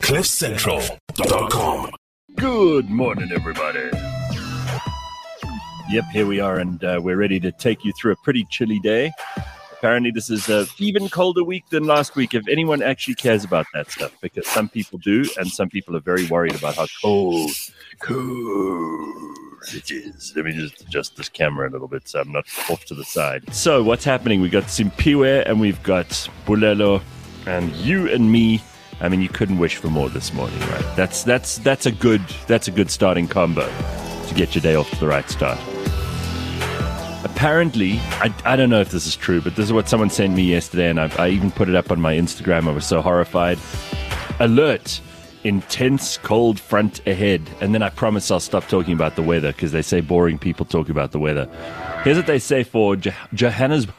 CliffCentral.com. Good morning, everybody. Yep, here we are, and we're ready to take you through a pretty chilly day. Apparently, this is an even colder week than last week, if anyone actually cares about that stuff, because some people do, and some people are very worried about how cold it is. Let me just adjust this camera a little bit so I'm not off to the side. So, what's happening? We've got Simpiwe, and we've got Bulelo, and you and me. I mean, you couldn't wish for more this morning, right? That's a good starting combo to get your day off to the right start. Apparently, I don't know if this is true, but this is what someone sent me yesterday, and I even put it up on my Instagram. I was so horrified. Alert! Intense cold front ahead. And then I promise I'll stop talking about the weather, because they say boring people talk about the weather. Here's what they say for Johannesburg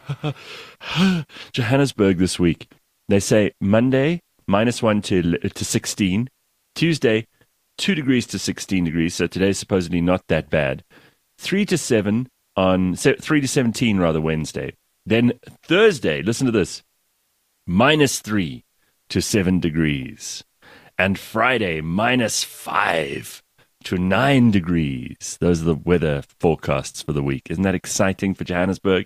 this week. They say Monday, -1 to 16. Tuesday, 2 degrees to 16 degrees. So today's supposedly not that bad. 3 to 7 on 3 to 17 rather Wednesday. Then Thursday, listen to this, -3 to 7 degrees. And Friday, -5 to 9 degrees. Those are the weather forecasts for the week. Isn't that exciting for Johannesburg?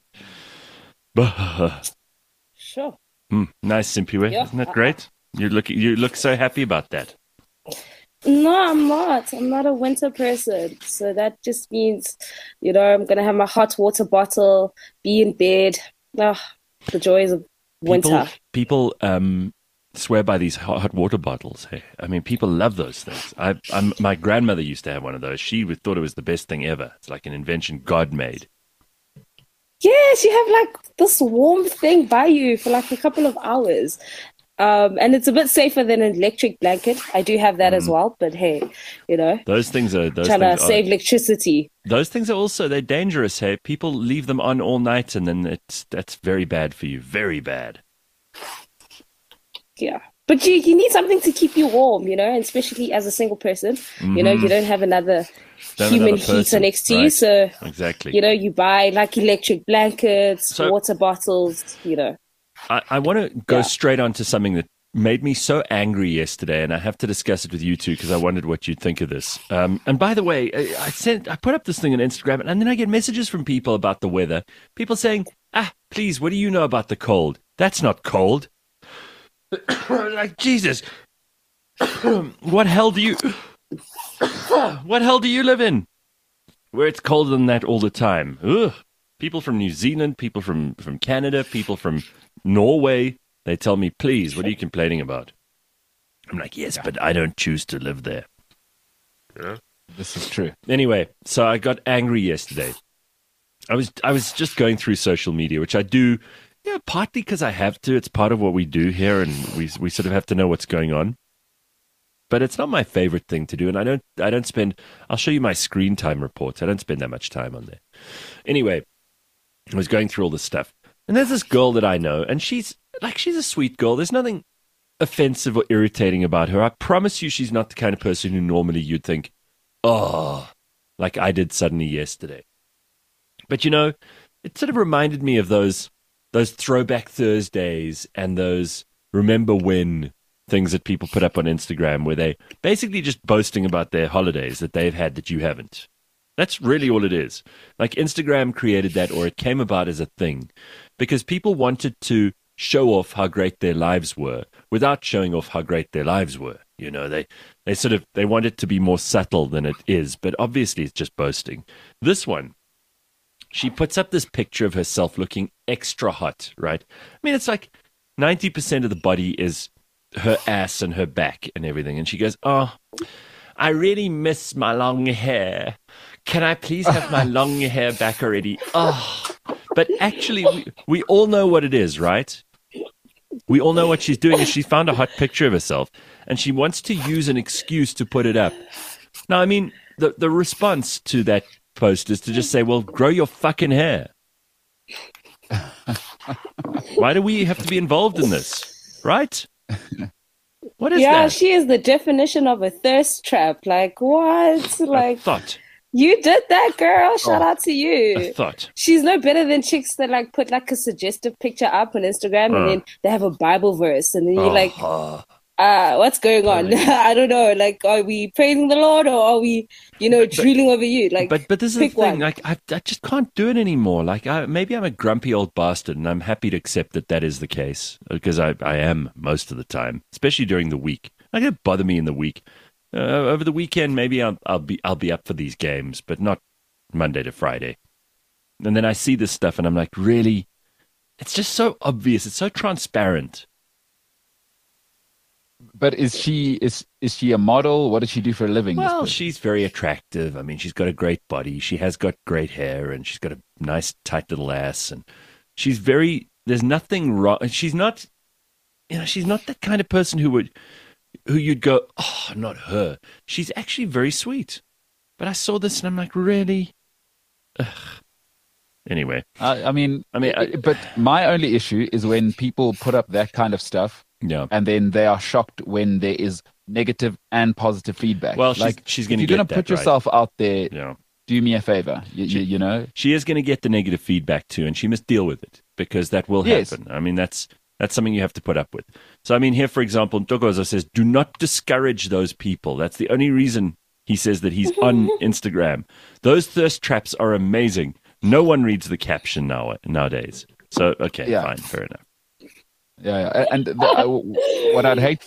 Sure. Nice, Simpiwe. Yeah. Isn't that great? You look so happy about that. No, I'm not. I'm not a winter person. So that just means, I'm going to have my hot water bottle, be in bed. The joys of winter. People swear by these hot water bottles. Hey, I mean, people love those things. My grandmother used to have one of those. She thought it was the best thing ever. It's like an invention God made. Yes, you have like this warm thing by you for like a couple of hours. And it's a bit safer than an electric blanket. I do have that as well, but hey, those things are trying to save electricity. Those things are also, they're dangerous. Hey, people leave them on all night, and then that's very bad for you. Very bad. Yeah, but you need something to keep you warm, and especially as a single person, you don't have another human heater next to you, so exactly. You buy like electric blankets, water bottles, I want to go straight on to something that made me so angry yesterday, and I have to discuss it with you too, because I wondered what you'd think of this. And by the way, I put up this thing on Instagram, and then I get messages from people about the weather. People saying, please, what do you know about the cold? That's not cold. Like, Jesus. What hell do you live in? Where it's colder than that all the time. Ugh. People from New Zealand, people from Canada, people from Norway, they tell me, please, what are you complaining about? I'm like, yes, but I don't choose to live there. Yeah. This is true. Anyway, so I got angry yesterday. I was just going through social media, which I do, partly because I have to. It's part of what we do here, and we sort of have to know what's going on. But it's not my favorite thing to do, and I don't spend. I'll show you my screen time reports. I don't spend that much time on there. Anyway, I was going through all this stuff, and there's this girl that I know, and she's a sweet girl. There's nothing offensive or irritating about her. I promise you, she's not the kind of person who normally you'd think, like I did suddenly yesterday. But it sort of reminded me of those throwback Thursdays and those remember when things that people put up on Instagram, where they basically just boasting about their holidays that they've had that you haven't. That's really all it is. Like, Instagram created that, or it came about as a thing, because people wanted to show off how great their lives were without showing off how great their lives were. They want it to be more subtle than it is, but obviously it's just boasting. This one, she puts up this picture of herself looking extra hot, right? I mean, it's like 90% of the body is her ass and her back and everything. And she goes, I really miss my long hair. Can I please have my long hair back already? But actually, we all know what it is, right? We all know what she's doing is she found a hot picture of herself, and she wants to use an excuse to put it up. Now, I mean, the response to that post is to just say, well, grow your fucking hair. Why do we have to be involved in this? Right? What is that? Yeah, she is the definition of a thirst trap. Like, what? Like, I thought. You did that, girl. Shout out to you. I thought. She's no better than chicks that like put like a suggestive picture up on Instagram and then they have a Bible verse and then you're like, What's going on? I don't know. Like, are we praising the Lord or are we, drooling over you? Like, but this is the pick thing. one. Like, I just can't do it anymore. Like, maybe I'm a grumpy old bastard, and I'm happy to accept that that is the case because I am most of the time, especially during the week. Like, it bother me in the week. Over the weekend, maybe I'll be up for these games, but not Monday to Friday. And then I see this stuff, and I'm like, really? It's just so obvious. It's so transparent. But is she a model? What does she do for a living? this Well, person? she's very attractive. I mean, she's got a great body. She has got great hair, and she's got a nice, tight little ass. And she's very. There's nothing wrong. She's not. She's not that kind of person who you'd go, oh, not her. She's actually very sweet. But I saw this, and I'm like, really? Ugh. Anyway, but my only issue is when people put up that kind of stuff. yeah. And then they are shocked when there is negative and positive feedback. Well, she's going to get You're going to put yourself out there. Yeah. Do me a favor. You know. She is going to get the negative feedback too, and she must deal with it because that will happen. I mean, that's something you have to put up with. So, I mean, here, for example, Ntokozo says, do not discourage those people. That's the only reason he says that he's on Instagram. Those thirst traps are amazing. No one reads the caption nowadays. So, okay, fine, fair enough. Yeah. And what I'd hate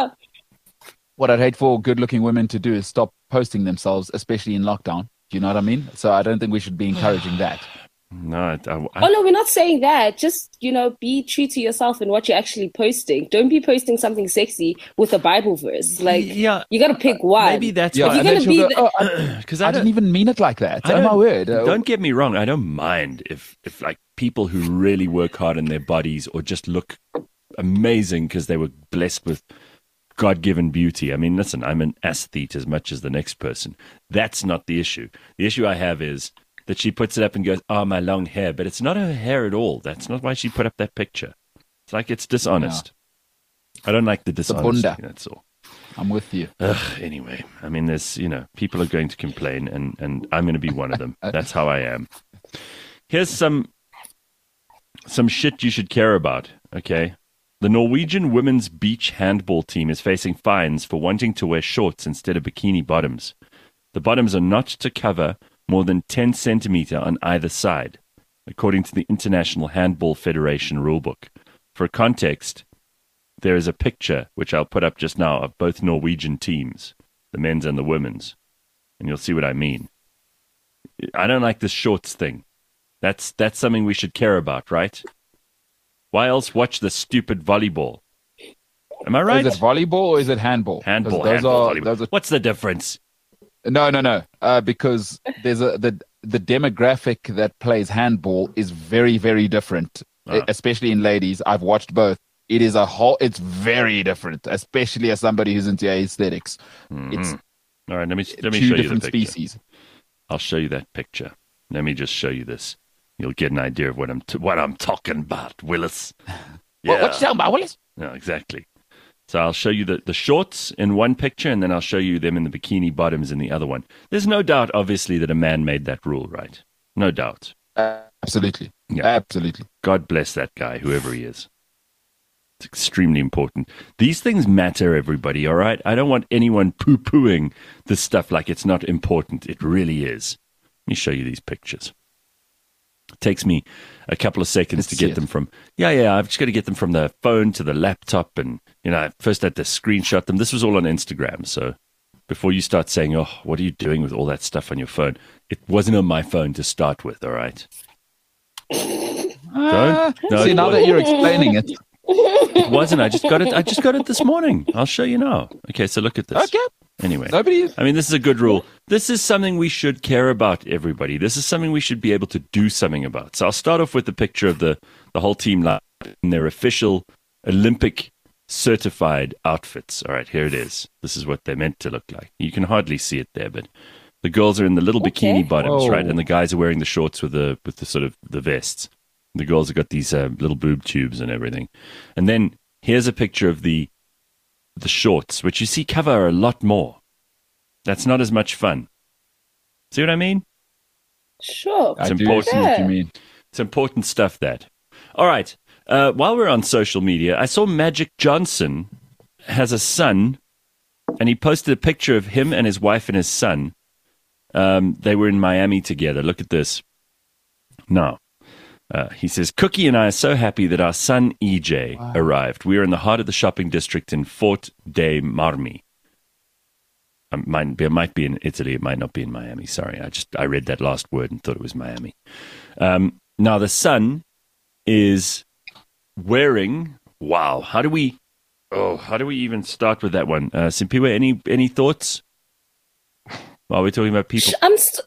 for good-looking women to do is stop posting themselves, especially in lockdown. Do you know what I mean? So I don't think we should be encouraging that. No, Oh, no, we're not saying that. Just, be true to yourself in what you're actually posting. Don't be posting something sexy with a Bible verse. Like, you got to pick one. Maybe that's Yeah, why. and then she'll go, because I didn't even mean it like that. Oh, my word. Don't get me wrong. I don't mind if like people who really work hard in their bodies or just look amazing because they were blessed with God-given beauty. I mean, listen, I'm an aesthete as much as the next person. That's not the issue. The issue I have is that she puts it up and goes, oh, my long hair. But it's not her hair at all. That's not why she put up that picture. It's like it's dishonest. I don't like the dishonesty. That's all. I'm with you. Anyway, I mean, there's, people are going to complain, and I'm going to be one of them. That's how I am. Here's some shit you should care about, okay? The Norwegian women's beach handball team is facing fines for wanting to wear shorts instead of bikini bottoms. The bottoms are not to cover more than 10 centimeter on either side, according to the International Handball Federation rulebook. For context, there is a picture, which I'll put up just now, of both Norwegian teams, the men's and the women's, and you'll see what I mean. I don't like this shorts thing. That's something we should care about, right? Why else watch the stupid volleyball? Am I right? Is it volleyball or is it handball? Handball. Those are... What's the difference? No. Because there's the demographic that plays handball is very, very different, especially in ladies. I've watched both. It is it's very different, especially as somebody who's into aesthetics. Mm-hmm. It's all right. Let me show two you different the picture. species. I'll show you that picture. Let me just show you this. You'll get an idea of what I'm talking about, Willis. Yeah. What you talking about, Willis? No, exactly. So I'll show you the shorts in one picture, and then I'll show you them in the bikini bottoms in the other one. There's no doubt, obviously, that a man made that rule, right? No doubt. Absolutely. Yeah. Absolutely. God bless that guy, whoever he is. It's extremely important. These things matter, everybody, all right? I don't want anyone poo-pooing this stuff like it's not important. It really is. Let me show you these pictures. It takes me a couple of seconds to get them from... Yeah, I've just got to get them from the phone to the laptop, and, I first had to screenshot them. This was all on Instagram, so before you start saying, oh, what are you doing with all that stuff on your phone? It wasn't on my phone to start with, all right? No, see, now that you're explaining it. It wasn't. I just got it this morning. I'll show you now. Okay, so look at this. Okay. Anyway, this is a good rule. This is something we should care about, everybody. This is something we should be able to do something about. So I'll start off with the picture of the whole team in their official Olympic certified outfits. All right, here it is. This is what they're meant to look like. You can hardly see it there, but the girls are in the little bikini bottoms, right? And the guys are wearing the shorts with the sort of the vests. The girls have got these little boob tubes and everything. And then here's a picture of the shorts, which you see cover a lot more. That's not as much fun. See what I mean? Sure. I do see what you mean. It's important stuff, that. All right. While we're on social media, I saw Magic Johnson has a son, and he posted a picture of him and his wife and his son. They were in Miami together. Look at this. Now, he says, Cookie and I are so happy that our son EJ arrived. We are in the heart of the shopping district in Fort dei Marmi. It might be in Italy. It might not be in Miami. Sorry. I read that last word and thought it was Miami. Now, the son is wearing, wow, how do we even start with that one? Simpiwe, any thoughts? While we're talking about people.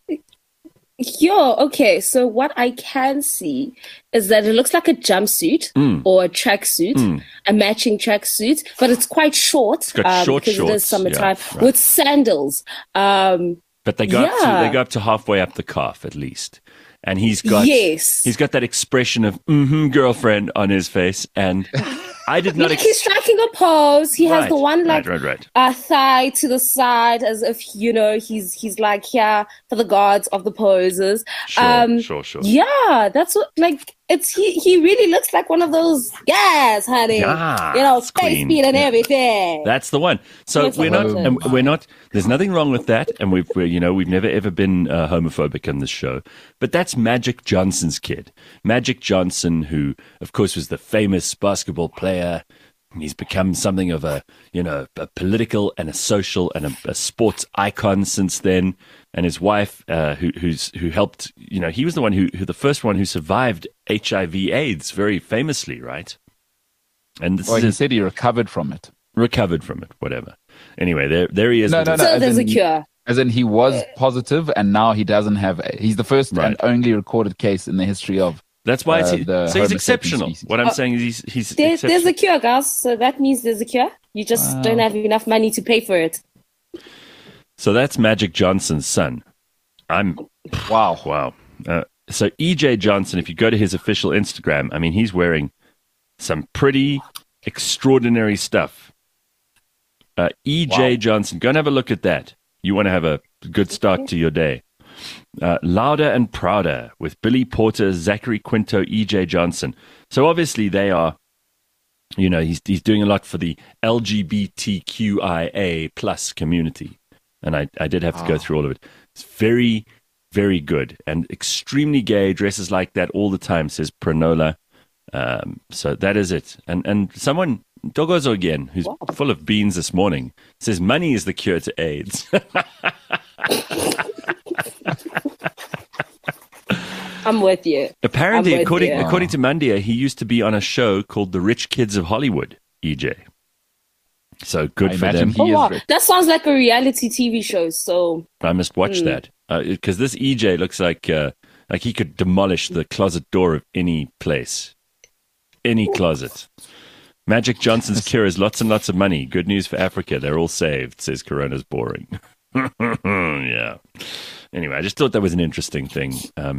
Okay. So what I can see is that it looks like a jumpsuit or a tracksuit, a matching tracksuit, but it's quite short. It's got short because shorts, it is summertime right. with sandals. But they go up to halfway up the calf at least. And he's got that expression of girlfriend on his face, and I did not. He's striking a pose. He has the one thigh to the side, as if he's like here for the gods of the poses. Sure. Yeah, that's what he really looks like one of those honey. Space beat and everything. That's the one. So we're not. There's nothing wrong with that, and we've never ever been homophobic on this show. But that's Magic Johnson's kid. Magic Johnson, who of course was the famous basketball player. He's become something of a political and a social and a sports icon since then. And his wife, who helped, he was the one who the first one who survived HIV/AIDS very famously, right? And he said he recovered from it. Whatever. Anyway, there he is. No. So there's a cure. As in, he was positive, and now he doesn't have. He's the first and only recorded case in the history of. That's why he's exceptional. Species. What I'm saying is he's there's a cure, guys. So that means there's a cure. You just don't have enough money to pay for it. So that's Magic Johnson's son. Wow. So EJ Johnson, if you go to his official Instagram, I mean, he's wearing some pretty extraordinary stuff. EJ Johnson, go and have a look at that. You want to have a good start to your day. Louder and Prouder with Billy Porter, Zachary Quinto, EJ Johnson. So obviously they are, he's doing a lot for the LGBTQIA plus community. And I did have to go through all of it. It's very, very good and extremely gay, dresses like that all the time, says Pranola. So that is it. And someone, Dogozo again, who's full of beans this morning, says money is the cure to AIDS. I'm with you. Apparently, according to Mandia, he used to be on a show called The Rich Kids of Hollywood, EJ. So good for them. That sounds like a reality TV show. So I must watch that because this EJ looks like he could demolish the closet door of any place, any closet. Magic Johnson's cure is lots and lots of money. Good news for Africa. They're all saved, says Corona's boring. Yeah. Anyway, I just thought that was an interesting thing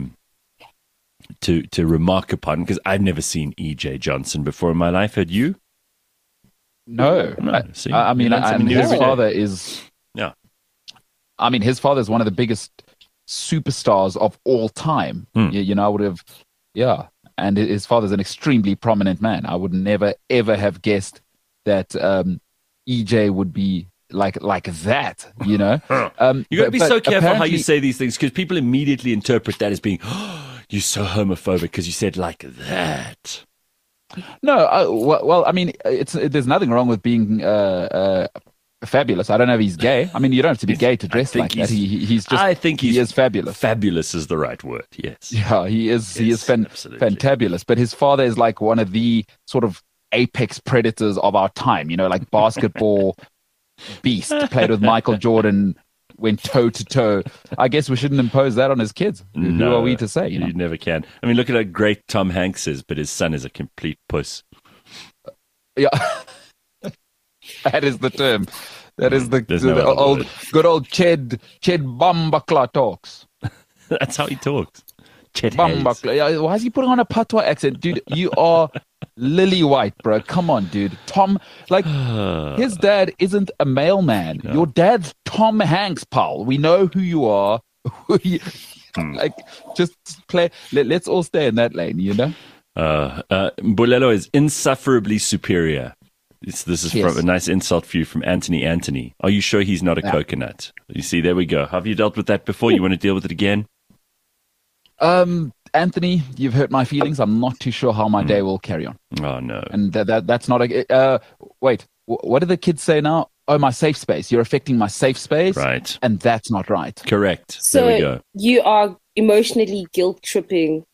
to remark upon because I've never seen EJ Johnson before in my life. Had you? No. His father is. Yeah. I mean, his father is one of the biggest superstars of all time. I would have. Yeah. And his father's an extremely prominent man. I would never, ever have guessed that EJ would be like that, You got to be so careful how you say these things because people immediately interpret that as being, you're so homophobic because you said like that. No, I mean, there's nothing wrong with being fabulous. I don't know if he's gay. I mean, you don't have to be gay to dress like that. He's just. I think he is fabulous. Fabulous is the right word. Yes. Yeah, he is. He is fantabulous. But his father is like one of the sort of apex predators of our time. Like basketball beast. Played with Michael Jordan. Went toe to toe. I guess we shouldn't impose that on his kids. Who are we to say? You never can. I mean, look at how great Tom Hanks is, but his son is a complete puss. Yeah. That is the term. That is the good old Ched Bambakla talks. That's how he talks. Ched Bambakla. Why is he putting on a patois accent? Dude, you are lily white, bro. Come on, dude. Tom, his dad isn't a mailman. No. Your dad's Tom Hanks, pal. We know who you are. Just play. Let's all stay in that lane, Mbulelo is insufferably superior. This is Cheers. from a nice insult for you from Anthony. Anthony, are you sure he's not a coconut? You see, there we go. Have you dealt with that before? You want to deal with it again? Anthony, you've hurt my feelings. I'm not too sure how my day will carry on. Oh, no. And that's not a. Wait, what do the kids say now? Oh, my safe space. You're affecting my safe space. Right. And that's not right. Correct. So there we go. you are emotionally guilt tripping,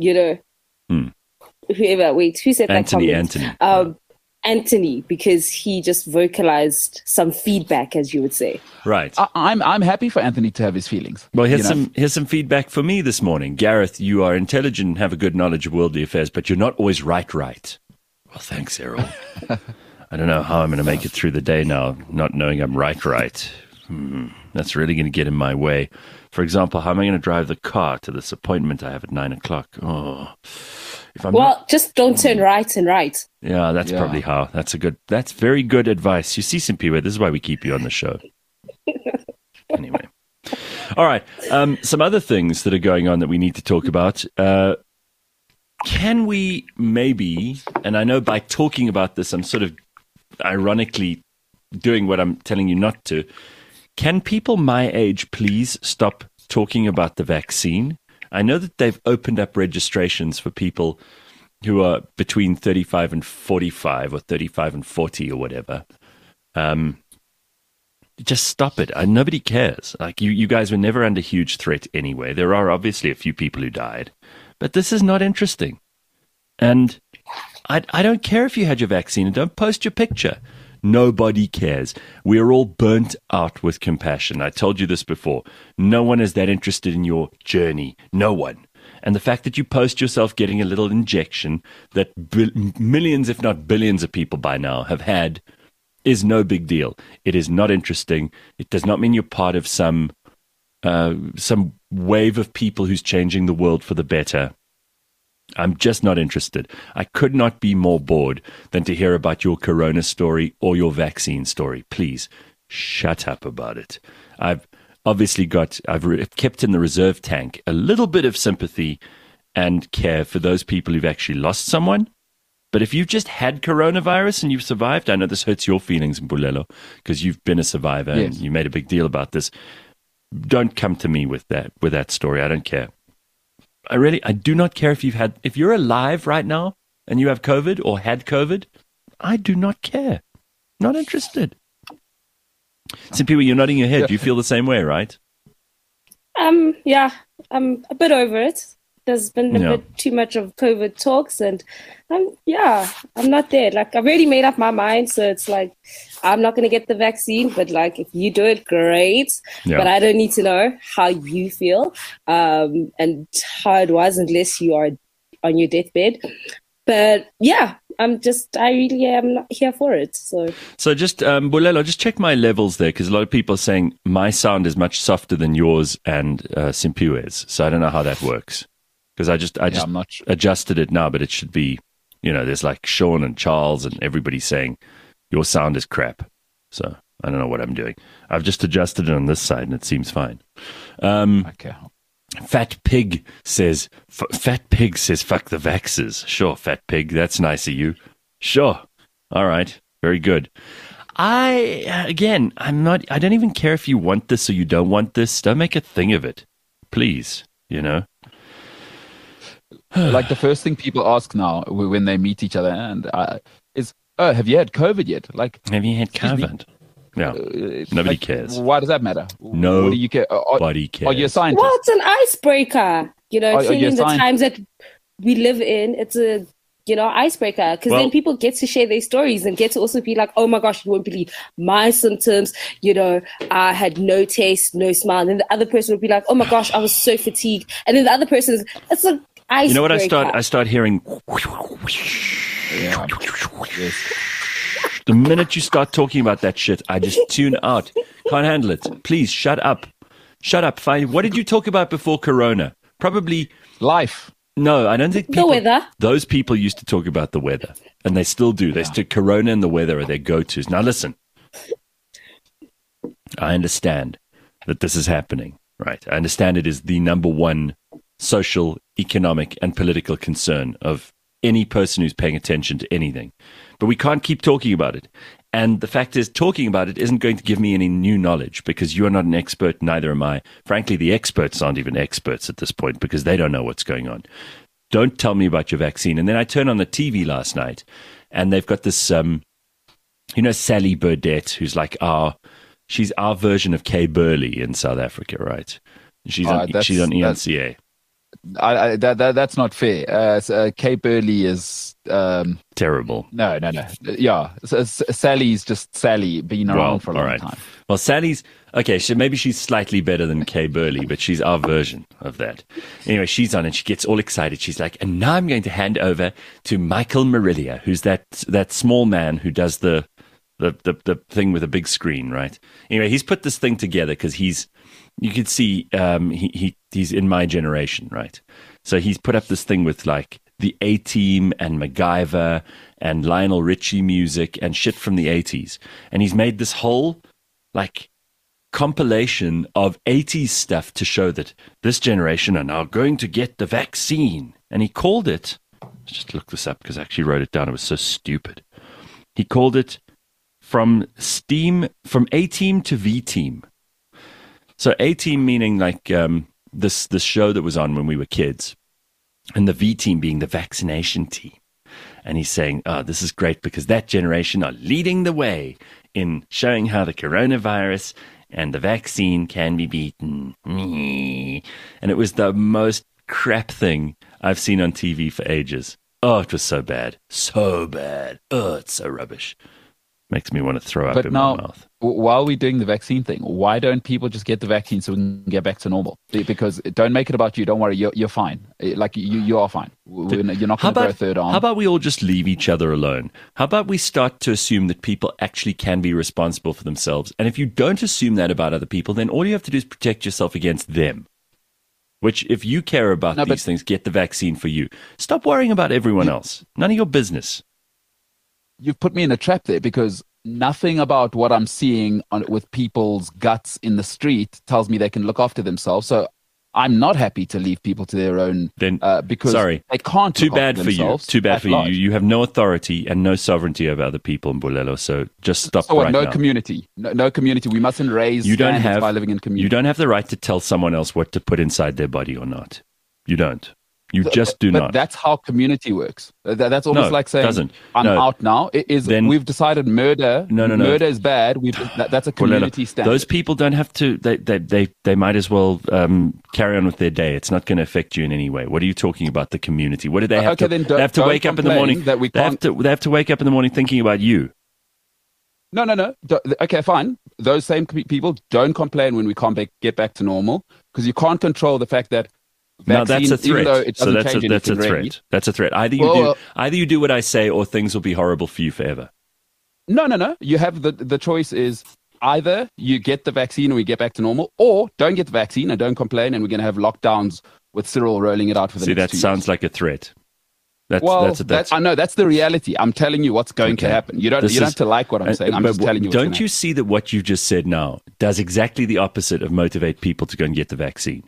whoever. Wait, who said Anthony, that comment? Anthony, because he just vocalized some feedback, as you would say. Right. I'm happy for Anthony to have his feelings. Well, here's some feedback for me this morning. Gareth, you are intelligent and have a good knowledge of worldly affairs, but you're not always right. Well, thanks, Errol. I don't know how I'm going to make it through the day now, not knowing I'm right. That's really going to get in my way. For example, how am I going to drive the car to this appointment I have at 9:00? Oh, just don't turn right and right. Yeah, that's probably how. That's very good advice. You see, Simpiwe, this is why we keep you on the show. Anyway. All right. Some other things that are going on that we need to talk about. Can we maybe, and I know by talking about this, I'm sort of ironically doing what I'm telling you not to. Can people my age please stop talking about the vaccine? I know that they've opened up registrations for people who are between 35 and 45 or 35 and 40 or whatever. Just stop it. Nobody cares. Like you guys were never under huge threat anyway. There are obviously a few people who died, but this is not interesting. And I don't care if you had your vaccine and don't post your picture. Nobody cares. We are all burnt out with compassion. I told you this before. No one is that interested in your journey. No one. And the fact that you post yourself getting a little injection that millions, if not billions of people by now have had is no big deal. It is not interesting. It does not mean you're part of some wave of people who's changing the world for the better. I'm just not interested. I could not be more bored than to hear about your corona story or your vaccine story. Please shut up about it. I've kept in the reserve tank a little bit of sympathy and care for those people who've actually lost someone. But if you've just had coronavirus and you've survived, I know this hurts your feelings, Mbulelo, because you've been a survivor and you made a big deal about this. Don't come to me with that story. I don't care. I do not care if you're alive right now and you have COVID or had COVID. I do not care. Not interested. Simpiwe, you're nodding your head. Do you feel the same way, right? Yeah, I'm a bit over it. There's been a bit too much of COVID talks, and I'm not there. Like, I've already made up my mind, so it's like, I'm not going to get the vaccine, but like, if you do it, great. Yeah. But I don't need to know how you feel and how it was unless you are on your deathbed. But yeah, I really am not here for it. So just, Bulelo, just check my levels there, because a lot of people are saying my sound is much softer than yours and Simpiwe's. So I don't know how that works. Because I just adjusted it now, but it should be, there's like Sean and Charles and everybody saying your sound is crap. So I don't know what I'm doing. I've just adjusted it on this side and it seems fine. Okay. Fat Pig says, fuck the vaxxers. Sure, Fat Pig, that's nice of you. Sure. All right. Very good. I don't even care if you want this or you don't want this. Don't make a thing of it. Please, Like the first thing people ask now when they meet each other is, "Oh, have you had COVID yet?" Like, have you had COVID? No, nobody cares. Why does that matter? No, what do you care? Nobody cares. Are you a scientist? Well, it's an icebreaker. Telling the times that we live in, it's a icebreaker, because then people get to share their stories and get to also be like, oh my gosh, you won't believe my symptoms. I had no taste, no smile. And then the other person would be like, oh my gosh, I was so fatigued. And then the other person it's an icebreaker. You know what I start hearing? Yeah. Yes. The minute you start talking about that shit, I just tune out. Can't handle it. Please shut up. Shut up. Fine. What did you talk about before Corona? Probably life. No, I don't think people, the weather. Those people used to talk about the weather, and they still do. They still, Corona and the weather are their go-tos. Now listen, I understand that this is happening, right? I understand it is the number one social, economic, and political concern of any person who's paying attention to anything. But we can't keep talking about it. And the fact is, talking about it isn't going to give me any new knowledge because you are not an expert, neither am I. Frankly, the experts aren't even experts at this point because they don't know what's going on. Don't tell me about your vaccine. And then I turned on the TV last night and they've got this, Sally Burdett, who's like she's our version of Kay Burley in South Africa, right? She's on ENCA. That's not fair. Kay Burley is terrible. No. Yeah, Sally's just Sally, been around for a long time. Well, Sally's okay. So maybe she's slightly better than Kay Burley, but she's our version of that. Anyway, she's on and she gets all excited. She's like, "And now I'm going to hand over to Michael Marilia, who's that small man who does the thing with a big screen, right?" Anyway, he's put this thing together because you could see he's in my generation, right? So he's put up this thing with like the A-Team and MacGyver and Lionel Richie music and shit from the 80s. And he's made this whole like compilation of 80s stuff to show that this generation are now going to get the vaccine. And he called it, let's just look this up because I actually wrote it down. It was so stupid. He called it from A-Team to V-Team. So A-Team meaning like this show that was on when we were kids, and the V-Team being the vaccination team. And he's saying, "Oh, this is great because that generation are leading the way in showing how the coronavirus and the vaccine can be beaten." And it was the most crap thing I've seen on TV for ages. Oh, it was so bad. So bad. Oh, it's so rubbish. Makes me want to throw up in my mouth. While we're doing the vaccine thing, why don't people just get the vaccine so we can get back to normal? Because don't make it about you. Don't worry, you're fine. Like you are fine. You're not going to grow a third arm. How about we all just leave each other alone? How about we start to assume that people actually can be responsible for themselves? And if you don't assume that about other people, then all you have to do is protect yourself against them. Which, if you care about these things, get the vaccine for you. Stop worrying about everyone else. None of your business. You've put me in a trap there because nothing about what I'm seeing with people's guts in the street tells me they can look after themselves. So I'm not happy to leave people to their own because they can't. Too bad for you. Too bad for you. You have no authority and no sovereignty over other people in Mbulelo. So just stop right now. Community. No community. We mustn't raise standards by living in community. You don't have the right to tell someone else what to put inside their body or not. You don't. You just do not. But that's how community works. That's almost like saying, I'm out now. We've decided murder. Murder is bad. That's a community standard. Those people don't have to. They might as well carry on with their day. It's not going to affect you in any way. What are you talking about? The community. What do they have to? They have to wake up in the morning. They have to wake up in the morning thinking about you. No. Okay, fine. Those same people don't complain when we can't get back to normal because you can't control the fact that. No, that's a threat. So that's a threat. Really. That's a threat. Either you do what I say, or things will be horrible for you forever. No. You have the choice is either you get the vaccine and we get back to normal, or don't get the vaccine and don't complain, and we're going to have lockdowns with Cyril rolling it out for the next 2 years. Sounds like a threat. I know that's the reality. I'm telling you what's going to happen. You don't have to like what I'm saying. I'm just telling you. Don't you see that what you just said now does exactly the opposite of motivate people to go and get the vaccine?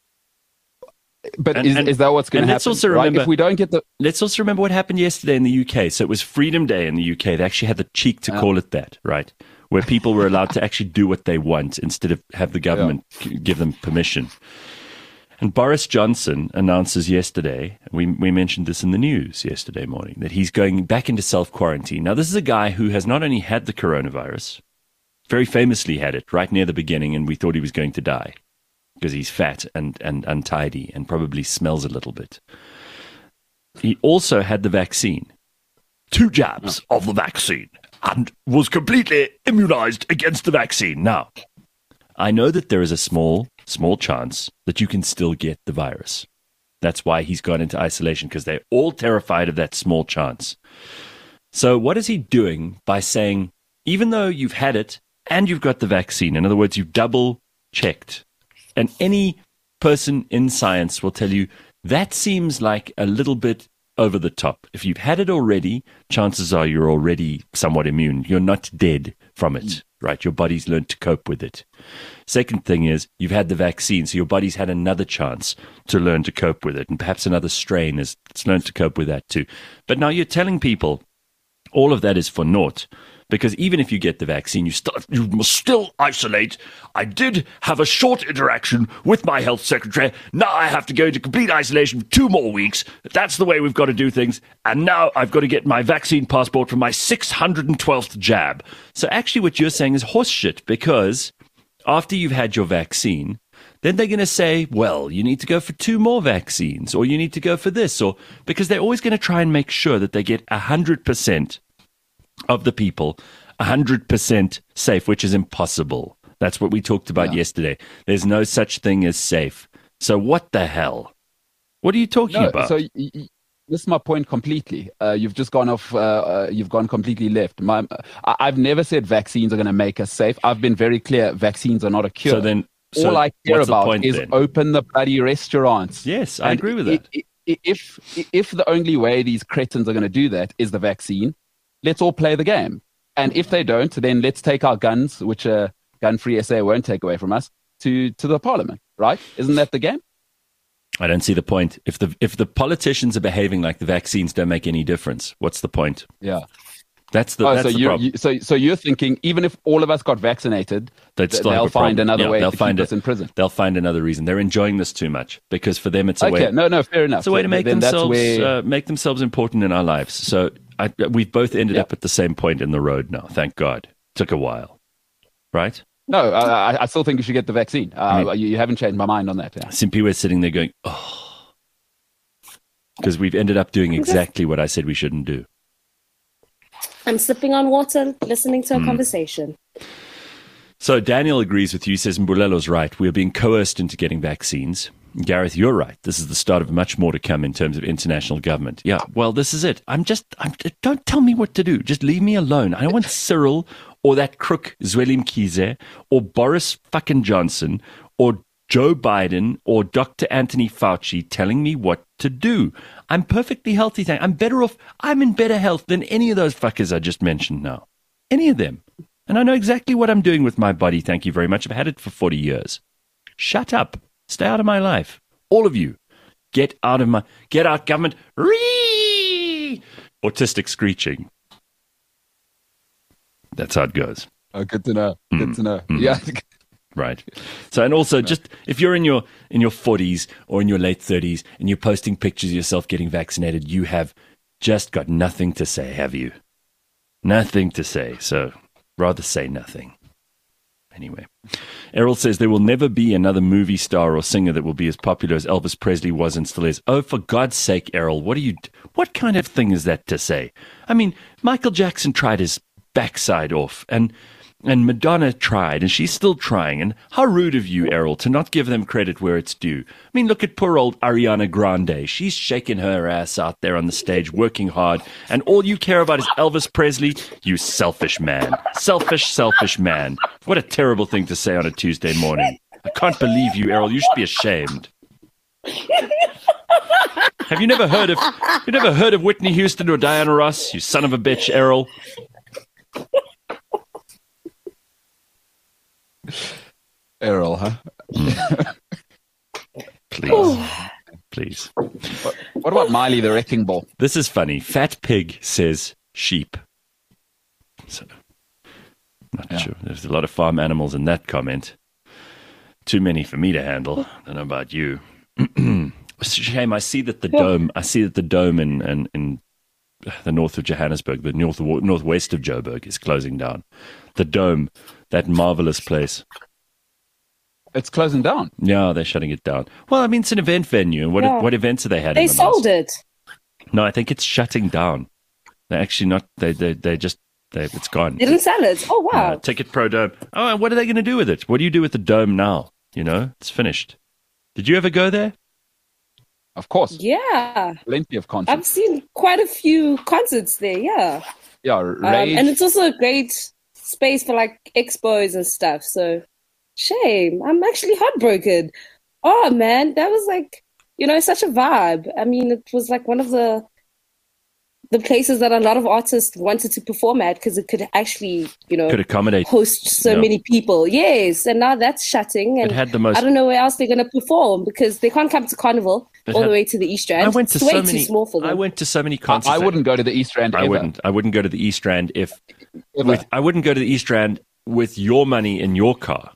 But is that what's going to happen? Let's also remember, if we don't get let's also remember what happened yesterday in the UK. So it was Freedom Day in the UK. They actually had the cheek to call it that, right? Where people were allowed to actually do what they want instead of have the government give them permission. And Boris Johnson announces yesterday, we mentioned this in the news yesterday morning, that he's going back into self-quarantine. Now, this is a guy who has not only had the coronavirus, very famously had it right near the beginning, and we thought he was going to die. Because he's fat and untidy and probably smells a little bit. He also had the vaccine. 2 jabs of the vaccine and was completely immunized against the vaccine. Now, I know that there is a small chance that you can still get the virus. That's why he's gone into isolation, because they're all terrified of that small chance. So what is he doing by saying, even though you've had it and you've got the vaccine, in other words, you've double-checked, and any person in science will tell you that seems like a little bit over the top. If you've had it already, chances are you're already somewhat immune. You're not dead from it, right? Your body's learned to cope with it. Second thing is you've had the vaccine, so your body's had another chance to learn to cope with it, and perhaps another strain has learned to cope with that too. But now you're telling people all of that is for naught. Because even if you get the vaccine, you must still isolate. I did have a short interaction with my health secretary. Now I have to go into complete isolation for 2 more weeks. That's the way we've got to do things. And now I've got to get my vaccine passport for my 612th jab. So actually what you're saying is horseshit, because after you've had your vaccine, then they're going to say, well, you need to go for 2 more vaccines, or you need to go for this, or because they're always going to try and make sure that they get 100% of the people 100% safe, which is impossible. That's what we talked about yesterday. There's no such thing as safe. So what the hell? What are you talking about? So this is my point completely. You've just gone off. You've gone completely left. I've never said vaccines are going to make us safe. I've been very clear. Vaccines are not a cure. All I care about is open the bloody restaurants. Yes, I agree with that. If the only way these cretins are going to do that is the vaccine, let's all play the game. And if they don't, then let's take our guns, which gun-free SA won't take away from us, to the parliament, right? Isn't that the game? I don't see the point. If the politicians are behaving like the vaccines don't make any difference, what's the point? Yeah. That's the problem. So you're thinking even if all of us got vaccinated, they'll find another way to keep us in prison. They'll find another reason. They're enjoying this too much because for them it's a way. No, fair enough. It's a way to make themselves important in our lives. So we've both ended up at the same point in the road now. Thank God. Took a while, right? No, I still think you should get the vaccine. You haven't changed my mind on that. Yeah. Simpiwe's sitting there going, oh, because we've ended up doing exactly what I said we shouldn't do. I'm sipping on water, listening to a conversation. So Daniel agrees with you, says Mbulelo's right. We're being coerced into getting vaccines. Gareth, you're right. This is the start of much more to come in terms of international government. Yeah, well, this is it. Don't tell me what to do. Just leave me alone. I don't want Cyril or that crook Zweli Mkhize or Boris fucking Johnson or Joe Biden or Dr. Anthony Fauci telling me what to do. I'm perfectly healthy. I'm better off. I'm in better health than any of those fuckers I just mentioned now. Any of them. And I know exactly what I'm doing with my body. Thank you very much. I've had it for 40 years. Shut up. Stay out of my life. All of you. Get out, government. Ree! Autistic screeching. That's how it goes. Oh, good to know. Good to know. Yeah. Right. So, and also just if you're in your 40s or in your late 30s and you're posting pictures of yourself getting vaccinated, you have just got nothing to say, have you? Nothing to say. So rather say nothing. Anyway, Errol says there will never be another movie star or singer that will be as popular as Elvis Presley was and still is. Oh, for God's sake, Errol, what kind of thing is that to say? I mean, Michael Jackson tried his backside off and Madonna tried, and she's still trying. And how rude of you, Errol, to not give them credit where it's due. I mean, look at poor old Ariana Grande. She's shaking her ass out there on the stage, working hard. And all you care about is Elvis Presley? You selfish man. Selfish man. What a terrible thing to say on a Tuesday morning. I can't believe you, Errol. You should be ashamed. Have you never heard of Whitney Houston or Diana Ross? You son of a bitch, Errol. Errol, huh? Please. What about Miley the Wrecking Ball? This is funny. Fat Pig says sheep. So, not sure. There's a lot of farm animals in that comment. Too many for me to handle. I don't know about you. It's a shame. I see that the dome in the north of Johannesburg, the northwest of Joburg, is closing down. The dome, that marvelous place. It's closing down. Yeah, they're shutting it down. Well, I mean, it's an event venue. And what events have they had? They sold it. No, I think it's shutting down. They're actually not. It's gone. They didn't sell it. Oh wow. Ticket Pro Dome. Oh, what are they going to do with it? What do you do with the dome now? You know, it's finished. Did you ever go there? Of course. Yeah. Plenty of concerts. I've seen quite a few concerts there. Yeah. Yeah, Rage. And it's also a great space for like expos and stuff. So. Shame. I'm actually heartbroken. Oh man, that was like, such a vibe. I mean, it was like one of the the places that a lot of artists wanted to perform at because it could actually, could accommodate, host so many people. Yes, and now that's shutting. And it had the most. I don't know where else they're going to perform because they can't come to Carnival all the way to the East Strand. I went to it's way too small for them. I went to so many concerts. I wouldn't go to the East Strand. I wouldn't go to the East Strand I wouldn't go to the East Strand with your money in your car.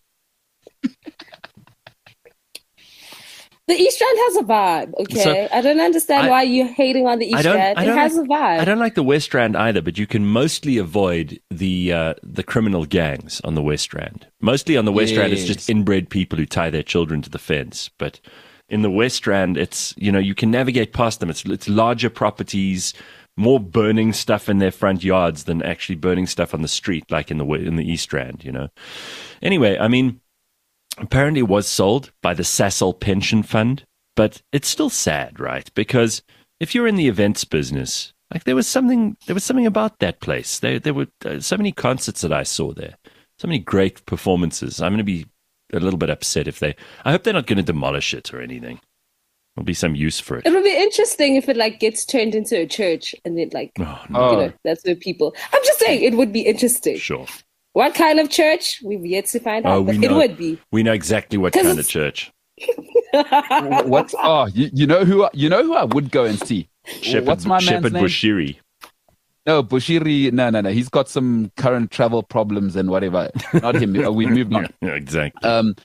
The East Strand has a vibe, okay? So I don't understand why you're hating on the East Strand. It has a vibe. I don't like the West Strand either, but you can mostly avoid the criminal gangs on the West Strand. Mostly on the West Strand, it's just inbred people who tie their children to the fence. But in the West Strand, it's, you can navigate past them. It's larger properties, more burning stuff in their front yards than actually burning stuff on the street, like in the East Strand, Anyway, I mean, apparently it was sold by the Sasol Pension Fund, but it's still sad, right? Because if you're in the events business, like there was something about that place. There were so many concerts that I saw there, so many great performances. I'm going to be a little bit upset I hope they're not going to demolish it or anything. There'll be some use for it. It'll be interesting if it gets turned into a church and then that's where people. I'm just saying it would be interesting. Sure. What kind of church? We've yet to find out, but it would be. We know exactly what kind of church. What's you know who I would go and see? What's my man's name? Bushiri. No, Bushiri. No. He's got some current travel problems and whatever. Not him. We moved on. Yeah, exactly.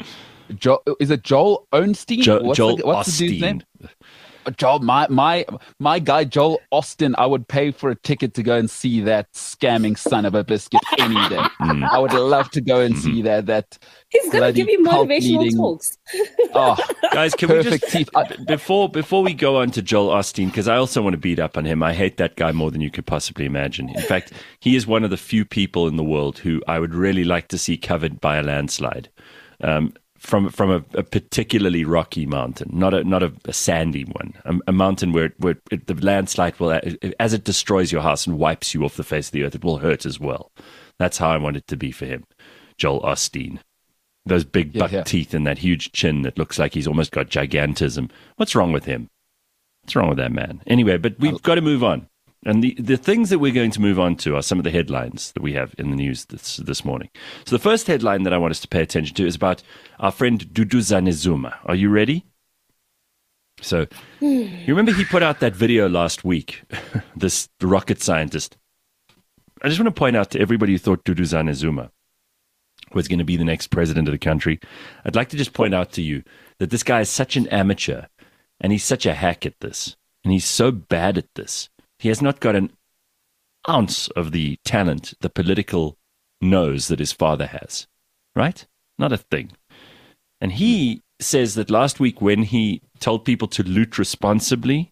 Is it Joel Osteen? What's the dude's name? Joel, my guy Joel Austin, I would pay for a ticket to go and see that scamming son of a biscuit any day. I would love to go and see that. He's going to give you motivational talks. Guys, can we just before we go on to Joel Austin, because I also want to beat up on him. I hate that guy more than you could possibly imagine. In fact, he is one of the few people in the world who I would really like to see covered by a landslide. From a particularly rocky mountain, not a sandy one, a mountain where the landslide will, as it destroys your house and wipes you off the face of the earth, it will hurt as well. That's how I want it to be for him, Joel Osteen. Those big buck teeth and that huge chin that looks like he's almost got gigantism. What's wrong with him? What's wrong with that man? Anyway, but we've got to move on. And the things that we're going to move on to are some of the headlines that we have in the news this morning. So the first headline that I want us to pay attention to is about our friend Duduzane Zuma. Are you ready? So you remember he put out that video last week, the rocket scientist. I just want to point out to everybody who thought Duduzane Zuma was going to be the next president of the country, I'd like to just point out to you that this guy is such an amateur and he's such a hack at this. And he's so bad at this. He has not got an ounce of the talent, the political nose that his father has, right? Not a thing. And he says that last week when he told people to loot responsibly,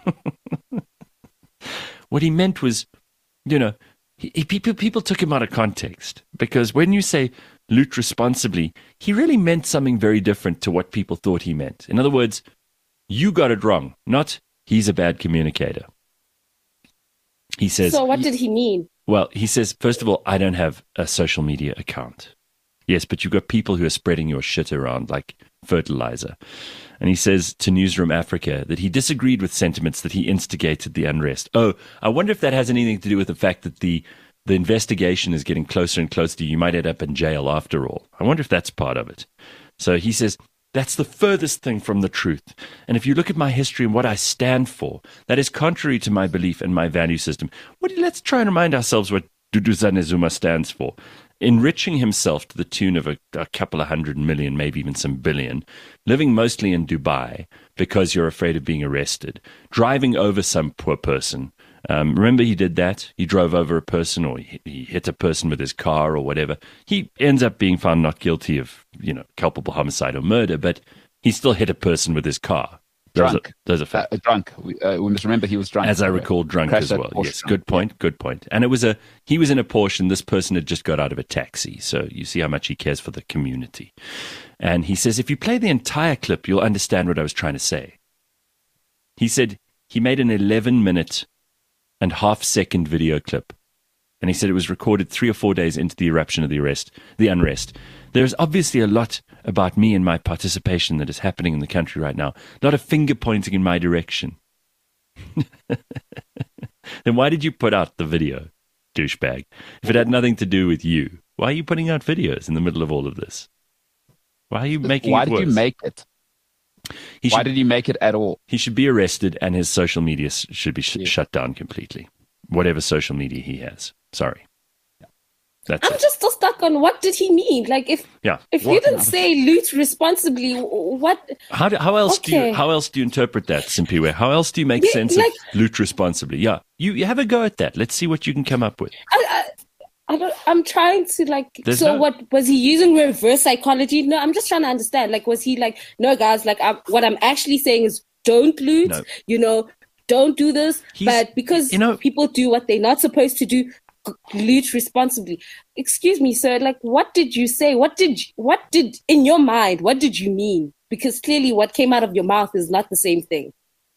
what he meant was, people took him out of context. Because when you say loot responsibly, he really meant something very different to what people thought he meant. In other words, you got it wrong, not he's a bad communicator. He says. So what did he mean? Well, he says, first of all, I don't have a social media account. Yes, but you've got people who are spreading your shit around like fertilizer. And he says to Newsroom Africa that he disagreed with sentiments that he instigated the unrest. Oh, I wonder if that has anything to do with the fact that the investigation is getting closer and closer to you. You might end up in jail after all. I wonder if that's part of it. So he says, that's the furthest thing from the truth. And if you look at my history and what I stand for, that is contrary to my belief and my value system. Let's try and remind ourselves what Duduzane Zuma stands for. Enriching himself to the tune of a couple of 100 million, maybe even some billion, living mostly in Dubai because you're afraid of being arrested, driving over some poor person. Remember he did that? He drove over a person or he hit a person with his car or whatever. He ends up being found not guilty of, culpable homicide or murder, but he still hit a person with his car. Drunk. Those are facts. Drunk. We must remember he was drunk. As I recall, drunk as well. Yes, good point. And he was in a Porsche and this person had just got out of a taxi. So you see how much he cares for the community. And he says, if you play the entire clip, you'll understand what I was trying to say. He said he made an 11-minute and half-second video clip. And he said it was recorded 3 or 4 days into the eruption of the unrest. There's obviously a lot about me and my participation that is happening in the country right now. A lot of finger pointing in my direction. then why did you put out the video, douchebag? If it had nothing to do with you, why are you putting out videos in the middle of all of this? Why are you making Why it worse? did you make it? Why did he make it at all? He should be arrested and his social media should be shut down completely. Whatever social media he has. Sorry. That's I'm just still stuck on what did he mean? Like if you didn't say loot responsibly, what? How else do you interpret that, Simpiwe? How else do you make sense of loot responsibly? Yeah, you have a go at that. Let's see what you can come up with. I'm trying to what was he using reverse psychology? No, I'm just trying to understand. Like, was he like, no, guys, like what I'm actually saying is don't loot. No. Don't do this. But because people do what they're not supposed to do, loot responsibly. Excuse me, sir. Like, what did you say? What did in your mind? What did you mean? Because clearly, what came out of your mouth is not the same thing.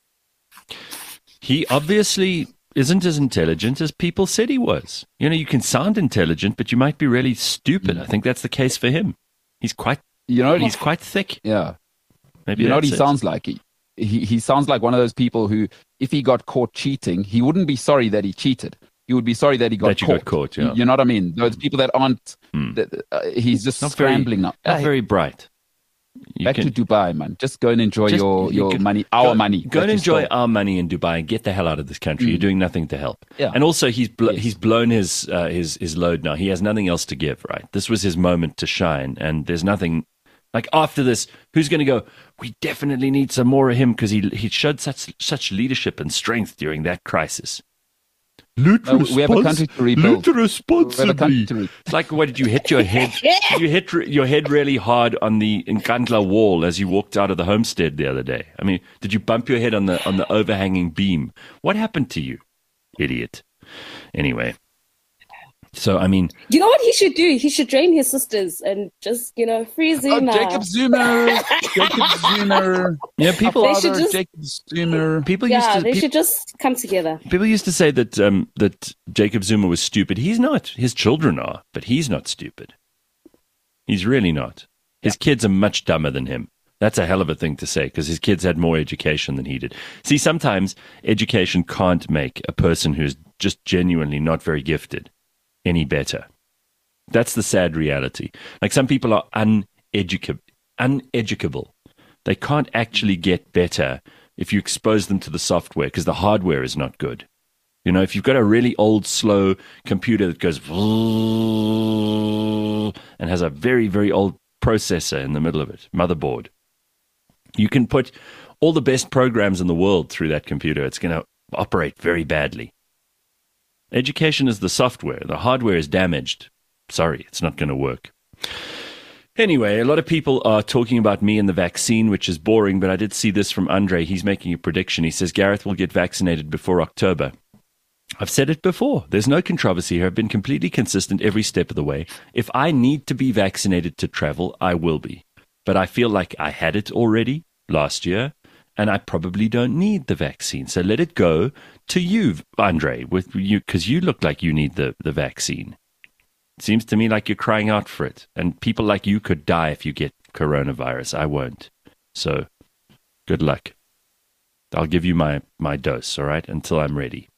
He obviously isn't as intelligent as people said he was. You can sound intelligent, but you might be really stupid. I think that's the case for him. He's quite, he's quite thick. Yeah. Maybe what he sounds like? He sounds like one of those people who, if he got caught cheating, he wouldn't be sorry that he cheated. He would be sorry that he got caught. Yeah. You know what I mean? Those people that aren't, he's just not scrambling up. Not very bright. Back to Dubai, man. Just go and enjoy your money, our money. Go and enjoy our money in Dubai and get the hell out of this country. You're doing nothing to help. Yeah. And also, he's blown his load now. He has nothing else to give, right? This was his moment to shine, and there's nothing. Like, after this, who's going to go, we definitely need some more of him because he showed such leadership and strength during that crisis. We have a country to rebuild. It's like, what, did you hit your head? You hit your head really hard on the Nkandla wall as you walked out of the homestead the other day. I mean, did you bump your head on the overhanging beam? What happened to you, idiot? Anyway. So, I mean... You know what he should do? He should drain his sisters and just, free Zuma. Jacob Zuma. Yeah, Jacob Zuma. They should just come together. People used to say that Jacob Zuma was stupid. He's not. His children are, but he's not stupid. He's really not. His kids are much dumber than him. That's a hell of a thing to say because his kids had more education than he did. See, sometimes education can't make a person who's just genuinely not very gifted any better. That's the sad reality. Like, some people are uneducable. They can't actually get better if you expose them to the software because the hardware is not good. If you've got a really old, slow computer that goes and has a very, very old processor in the middle of it, motherboard, you can put all the best programs in the world through that computer. It's going to operate very badly. Education is the software. The hardware is damaged. Sorry, it's not going to work. Anyway, a lot of people are talking about me and the vaccine, which is boring, but I did see this from Andre. He's making a prediction. He says Gareth will get vaccinated before October. I've said it before. There's no controversy here. I've been completely consistent every step of the way. If I need to be vaccinated to travel, I will be. But I feel like I had it already last year, and I probably don't need the vaccine. So let it go to you, Andre, with you, because you look like you need the vaccine. It seems to me like you're crying out for it. And people like you could die if you get coronavirus. I won't. So good luck. I'll give you my dose, all right, until I'm ready.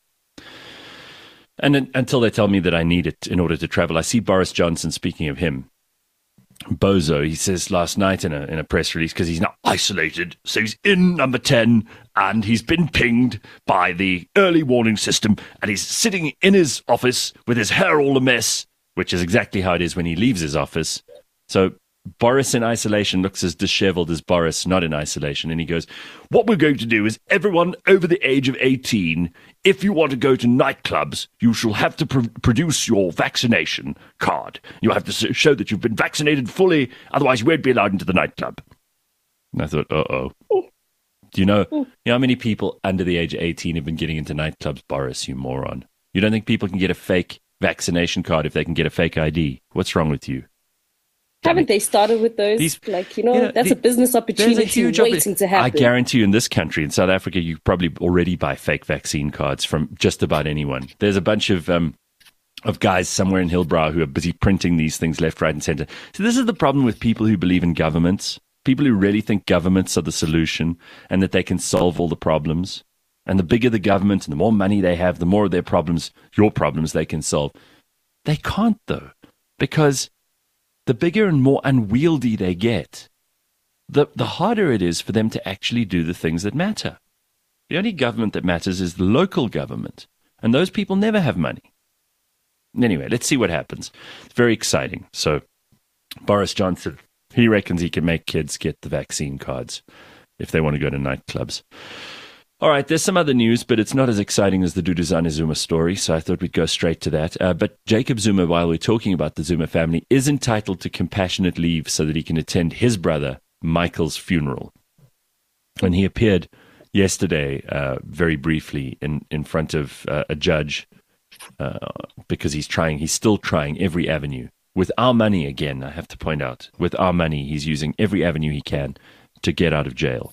And until they tell me that I need it in order to travel. I see Boris Johnson, speaking of him, bozo, he says last night in a press release, because he's now isolated, so he's in number 10 and he's been pinged by the early warning system and he's sitting in his office with his hair all a mess, which is exactly how it is when he leaves his office. So Boris in isolation looks as disheveled as Boris not in isolation. And he goes, what we're going to do is everyone over the age of 18, if you want to go to nightclubs, you shall have to produce your vaccination card. You have to show that you've been vaccinated fully, otherwise you won't be allowed into the nightclub. And I thought, uh-oh. Do you know how many people under the age of 18 have been getting into nightclubs, Boris, you moron? You don't think people can get a fake vaccination card if they can get a fake ID? What's wrong with you? Haven't they started with those? That's a business opportunity waiting to happen. I guarantee you in this country, in South Africa, you probably already buy fake vaccine cards from just about anyone. There's a bunch of guys somewhere in Hillbrow who are busy printing these things left, right, and center. So this is the problem with people who believe in governments, people who really think governments are the solution and that they can solve all the problems. And the bigger the government and the more money they have, the more of their problems, your problems, they can solve. They can't, though, because the bigger and more unwieldy they get, the harder it is for them to actually do the things that matter. The only government that matters is the local government, and those people never have money. Anyway, let's see what happens. It's very exciting. So Boris Johnson, he reckons he can make kids get the vaccine cards if they want to go to nightclubs. All right, there's some other news, but it's not as exciting as the Duduzane Zuma story, so I thought we'd go straight to that. But Jacob Zuma, while we're talking about the Zuma family, is entitled to compassionate leave so that he can attend his brother Michael's funeral. And he appeared yesterday, very briefly, in front of a judge because he's still trying every avenue. With our money, again, I have to point out, with our money, he's using every avenue he can to get out of jail.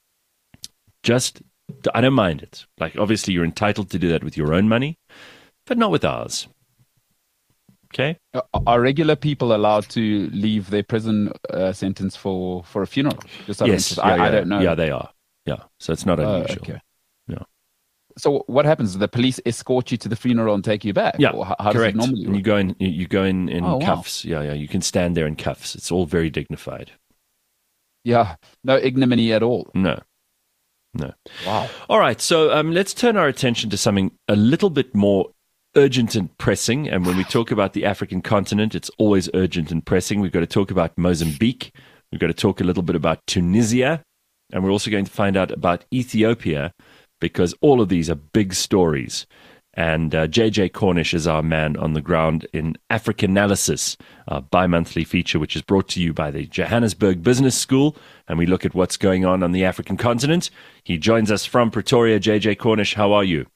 I don't mind it. Like, obviously, you're entitled to do that with your own money, but not with ours. Okay? Are regular people allowed to leave their prison sentence for a funeral? Yes. I don't know. Yeah, they are. Yeah. So it's not unusual. Okay. Yeah. So what happens? The police escort you to the funeral and take you back? Yeah, or how correct. Does it normally work? And you go in cuffs. Wow. Yeah. You can stand there in cuffs. It's all very dignified. Yeah. No ignominy at all. No. Wow. All right, so let's turn our attention to something a little bit more urgent and pressing. And when we talk about the African continent, it's always urgent and pressing. We've got to talk about Mozambique. We've got to talk a little bit about Tunisia. And we're also going to find out about Ethiopia, because all of these are big stories. And JJ Cornish is our man on the ground in Africanalysis, our bi-monthly feature, which is brought to you by the Johannesburg Business School. And we look at what's going on the African continent. He joins us from Pretoria. JJ Cornish, how are you?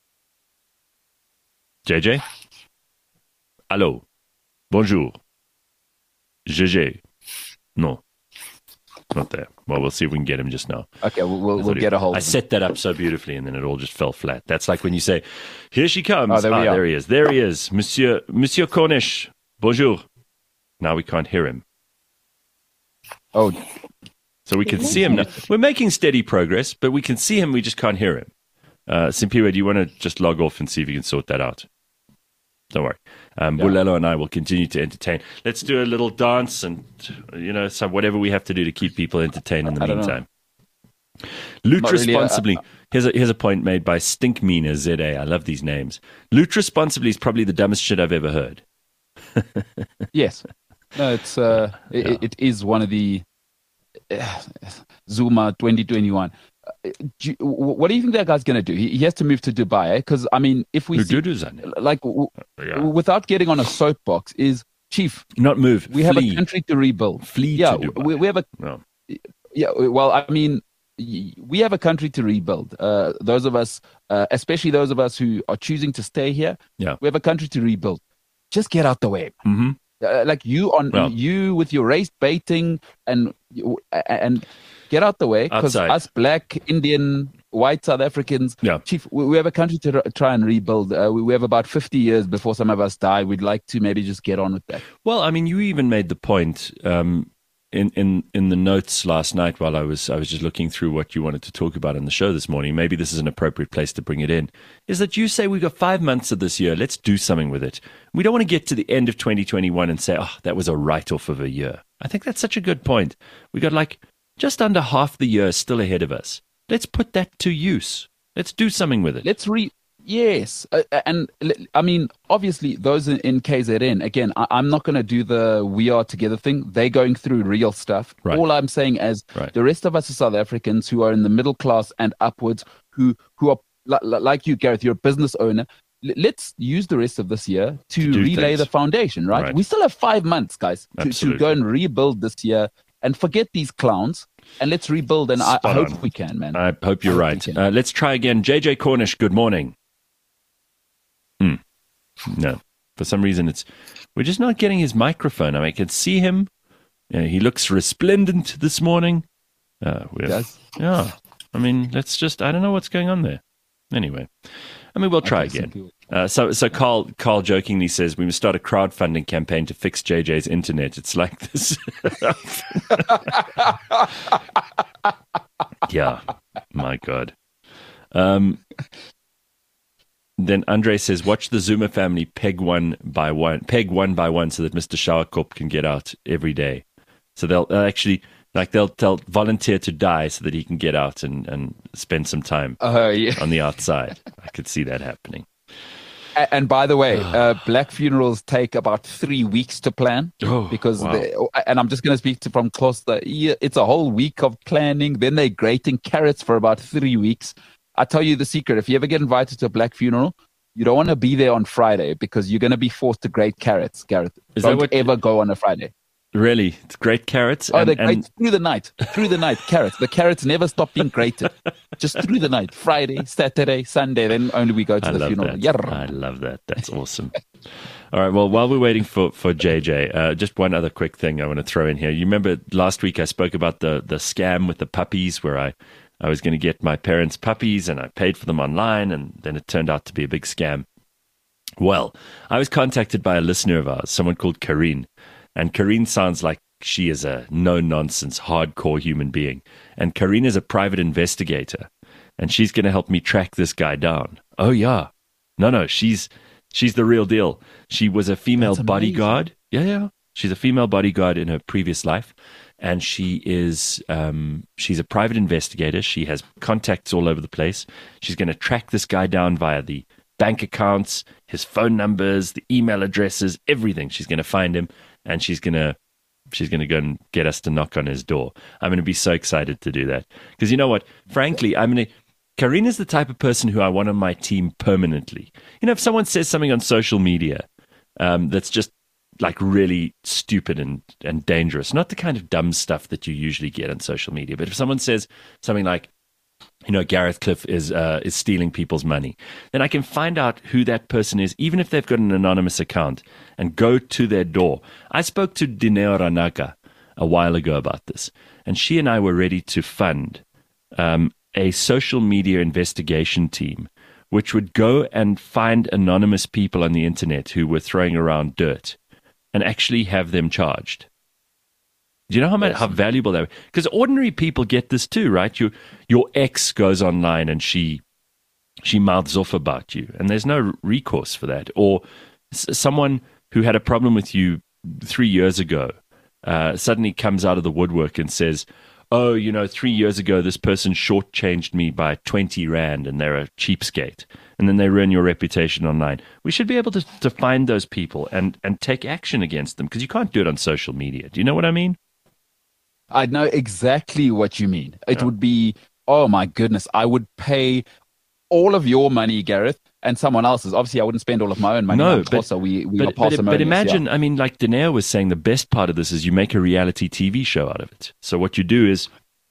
JJ? Allô? Bonjour. JJ? No. Not there. Well, we'll see if we can get him just now. Okay, we'll get a hold of him. I set that up so beautifully, and then it all just fell flat. That's like when you say, here she comes. Oh, there he is. There he is. Monsieur Cornish. Bonjour. Now we can't hear him. Oh. So we can see him now. We're making steady progress, but we can see him. We just can't hear him. Simpiwe, do you want to just log off and see if you can sort that out? Don't worry. Bulelo and I will continue to entertain. Let's do a little dance and, whatever we have to do to keep people entertained in the meantime. Loot responsibly. Here's a point made by Stinkmeaner ZA. I love these names. Loot responsibly is probably the dumbest shit I've ever heard. Yes. No, it's it is one of the Zuma 2021. What do you think that guy's going to do? He has to move to Dubai, because I mean, if we without getting on a soapbox, is Chief not move. We have a country to rebuild. Flee. Yeah, to Dubai. we have a. No. Yeah, well, I mean, we have a country to rebuild. Those of us, especially those of us who are choosing to stay here, we have a country to rebuild. Just get out the way. Mm-hmm. You with your race baiting and get out the way, because us black, Indian, white South Africans, Chief, we have a country to try and rebuild. We have about 50 years before some of us die. We'd like to maybe just get on with that. Well, I mean, you even made the point in the notes last night while I was just looking through what you wanted to talk about on the show this morning. Maybe this is an appropriate place to bring it in. Is that you say we've got 5 months of this year. Let's do something with it. We don't want to get to the end of 2021 and say, that was a write-off of a year. I think that's such a good point. We got just under half the year still ahead of us. Let's put that to use. Let's do something with it. Yes. And I mean, obviously, those in KZN, again, I'm not going to do the we are together thing. They're going through real stuff. Right. All I'm saying is the rest of us as South Africans who are in the middle class and upwards, who are like you, Gareth, you're a business owner. Let's use the rest of this year to relay the foundation, right? We still have 5 months, guys, to go and rebuild this year. And forget these clowns, and let's rebuild. And I hope we can, man. I hope you're right. Let's try again. JJ Cornish, good morning. No, for some reason we're just not getting his microphone. I mean, I can see him. He looks resplendent this morning. Yes. Yeah. I mean, I don't know what's going on there. Anyway, I mean, we'll try again. So Carl jokingly says we must start a crowdfunding campaign to fix JJ's internet. It's like this. Yeah, my God. Then Andre says, watch the Zuma family peg one by one so that Mr. Schauerkopf can get out every day. So they'll actually, they'll volunteer to die so that he can get out and spend some time on the outside. I could see that happening. And by the way, black funerals take about 3 weeks to plan because, and I'm just going to speak from Kloster. It's a whole week of planning. Then they're grating carrots for about 3 weeks. I tell you the secret. If you ever get invited to a black funeral, you don't want to be there on Friday because you're going to be forced to grate carrots, Gareth. Don't ever go on a Friday. Really? It's great carrots? They grate through the night. Through the night, carrots. The carrots never stop being grated. Just through the night. Friday, Saturday, Sunday, then only we go to the funeral. I love that. That's awesome. All right, well, while we're waiting for JJ, just one other quick thing I want to throw in here. You remember last week I spoke about the scam with the puppies where I was going to get my parents' puppies and I paid for them online, and then it turned out to be a big scam. Well, I was contacted by a listener of ours, someone called Karine. And Karine sounds like she is a no-nonsense, hardcore human being. And Karine is a private investigator. And she's going to help me track this guy down. Oh, yeah. No, she's the real deal. She was a female bodyguard. Yeah. She's a female bodyguard in her previous life. And she is she's a private investigator. She has contacts all over the place. She's going to track this guy down via the bank accounts, his phone numbers, the email addresses, everything. She's going to find him. And she's gonna go and get us to knock on his door. I'm gonna be so excited to do that because you know what? Frankly, Karine is the type of person who I want on my team permanently. You know, if someone says something on social media that's just like really stupid and dangerous, not the kind of dumb stuff that you usually get on social media, but if someone says something like, you know, Gareth Cliff is stealing people's money, then I can find out who that person is, even if they've got an anonymous account, and go to their door. I spoke to Dineo Ranaka a while ago about this, and she and I were ready to fund a social media investigation team, which would go and find anonymous people on the internet who were throwing around dirt and actually have them charged. Do you know how valuable that is? Because ordinary people get this too, right? Your ex goes online and she mouths off about you, and there's no recourse for that. Or someone who had a problem with you 3 years ago suddenly comes out of the woodwork and says, oh, 3 years ago this person shortchanged me by 20 Rand and they're a cheapskate. And then they ruin your reputation online. We should be able to find those people and take action against them because you can't do it on social media. Do you know what I mean? I know exactly what you mean. It would be, oh my goodness, I would pay all of your money, Gareth, and someone else's. Obviously, I wouldn't spend all of my own money. No, but imagine, I mean, like Dineo was saying, the best part of this is you make a reality TV show out of it. So what you do is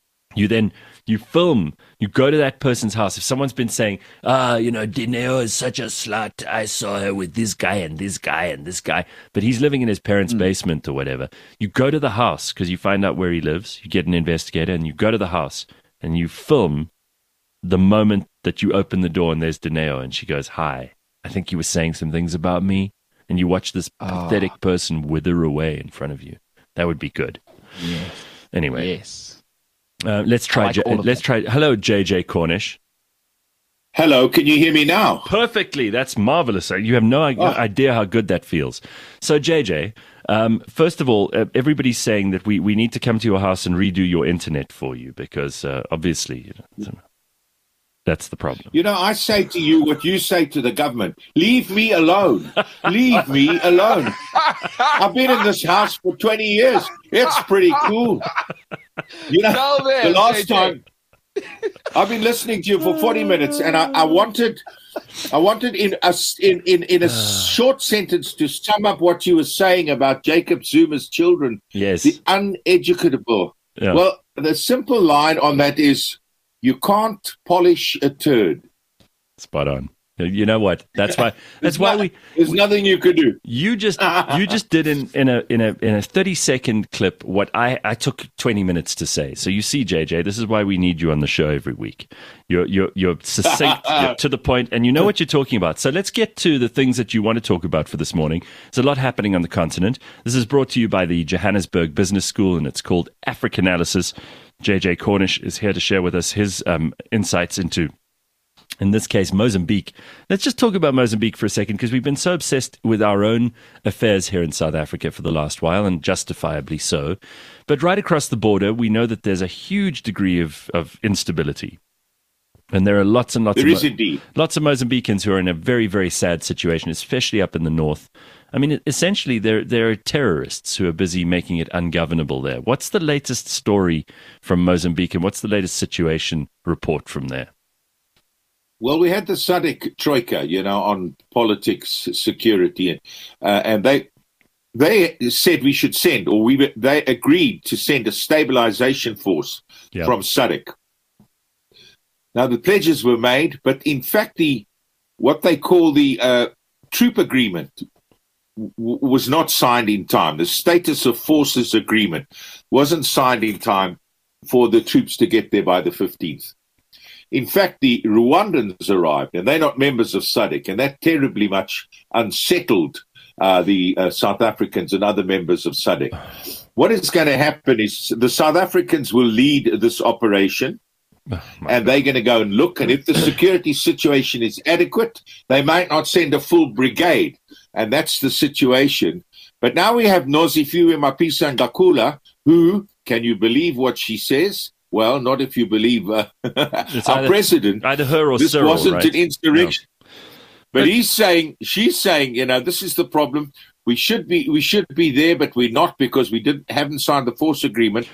you film, you go to that person's house. If someone's been saying, Dineo is such a slut, I saw her with this guy and this guy and this guy, but he's living in his parents' basement or whatever. You go to the house because you find out where he lives. You get an investigator and you go to the house and you film the moment that you open the door and there's Dineo and she goes, hi, I think you were saying some things about me. And you watch this pathetic person wither away in front of you. That would be good. Yes. Anyway. Yes. Let's try. Hello, JJ Cornish. Hello, can you hear me now? Perfectly. That's marvelous. You have no idea how good that feels. So, JJ, first of all, everybody's saying that we need to come to your house and redo your internet for you because obviously that's the problem. I say to you what you say to the government. Leave me alone. Leave me alone. I've been in this house for 20 years. It's pretty cool. The last time I've been listening to you for 40 minutes, and I wanted in a short sentence to sum up what you were saying about Jacob Zuma's children, yes, the uneducatable. Yeah. Well, the simple line on that is, you can't polish a turd. Spot on. You know what? That's why. There's nothing you could do. You just did in a 30-second clip what I took 20 minutes to say. So you see, JJ, this is why we need you on the show every week. You're succinct, you're to the point, and you know what you're talking about. So let's get to the things that you want to talk about for this morning. There's a lot happening on the continent. This is brought to you by the Johannesburg Business School, and it's called Africanalysis. JJ Cornish is here to share with us his insights into in this case, Mozambique. Let's just talk about Mozambique for a second, because we've been so obsessed with our own affairs here in South Africa for the last while, and justifiably so. But right across the border, we know that there's a huge degree of instability. And there are lots and lots lots of Mozambicans who are in a very, very sad situation, especially up in the north. I mean, essentially, there are terrorists who are busy making it ungovernable there. What's the latest story from Mozambique, and what's the latest situation report from there? Well, we had the SADC troika, on politics, security, and they said we should send, or they agreed to send a stabilization force from SADC. Now, the pledges were made, but in fact, what they call the troop agreement was not signed in time. The status of forces agreement wasn't signed in time for the troops to get there by the 15th. In fact, the Rwandans arrived, and they're not members of SADC, and that terribly much unsettled the South Africans and other members of SADC. What is going to happen is the South Africans will lead this operation, and they're going to go and look, and if the security situation is adequate, they might not send a full brigade, and that's the situation. But now we have Nosifiwe Mapisa Ngakula, who, can you believe what she says? Well, not if you believe our president. Either her or this Cyril, wasn't right? an insurrection. No. But she's saying, this is the problem. We should be there, but we're not because we haven't signed the force agreement.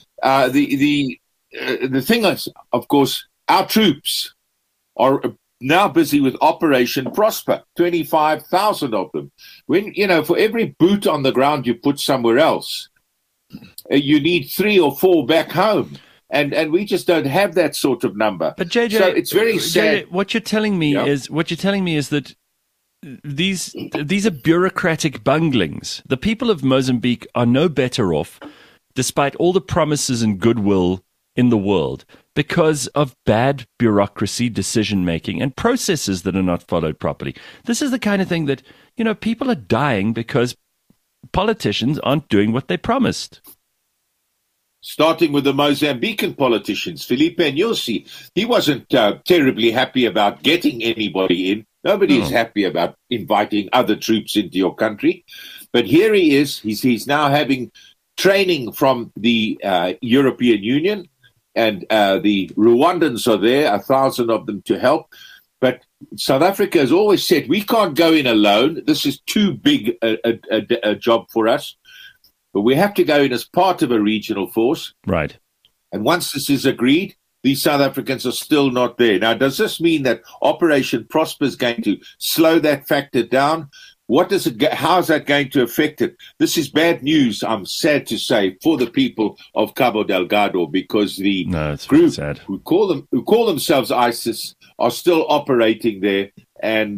The thing is, of course, our troops are now busy with Operation Prosper, 25,000 of them. When, for every boot on the ground you put somewhere else, you need 3 or 4 back home. And we just don't have that sort of number. But JJ, so it's very sad. JJ, what you're telling me is that these are bureaucratic bunglings. The people of Mozambique are no better off, despite all the promises and goodwill in the world, because of bad bureaucracy, decision making, and processes that are not followed properly. This is the kind of thing that people are dying because politicians aren't doing what they promised. Starting with the Mozambican politicians, Filipe Nyusi, he wasn't terribly happy about getting anybody in. Nobody is happy about inviting other troops into your country. But here he is. He's now having training from the European Union, and the Rwandans are there, 1,000 of them to help. But South Africa has always said, we can't go in alone. This is too big a job for us. But we have to go in as part of a regional force. Right. And once this is agreed, these South Africans are still not there. Now, does this mean that Operation Prosper is going to slow that factor down? How is that going to affect it? This is bad news, I'm sad to say, for the people of Cabo Delgado, because the group who call themselves ISIS are still operating there, and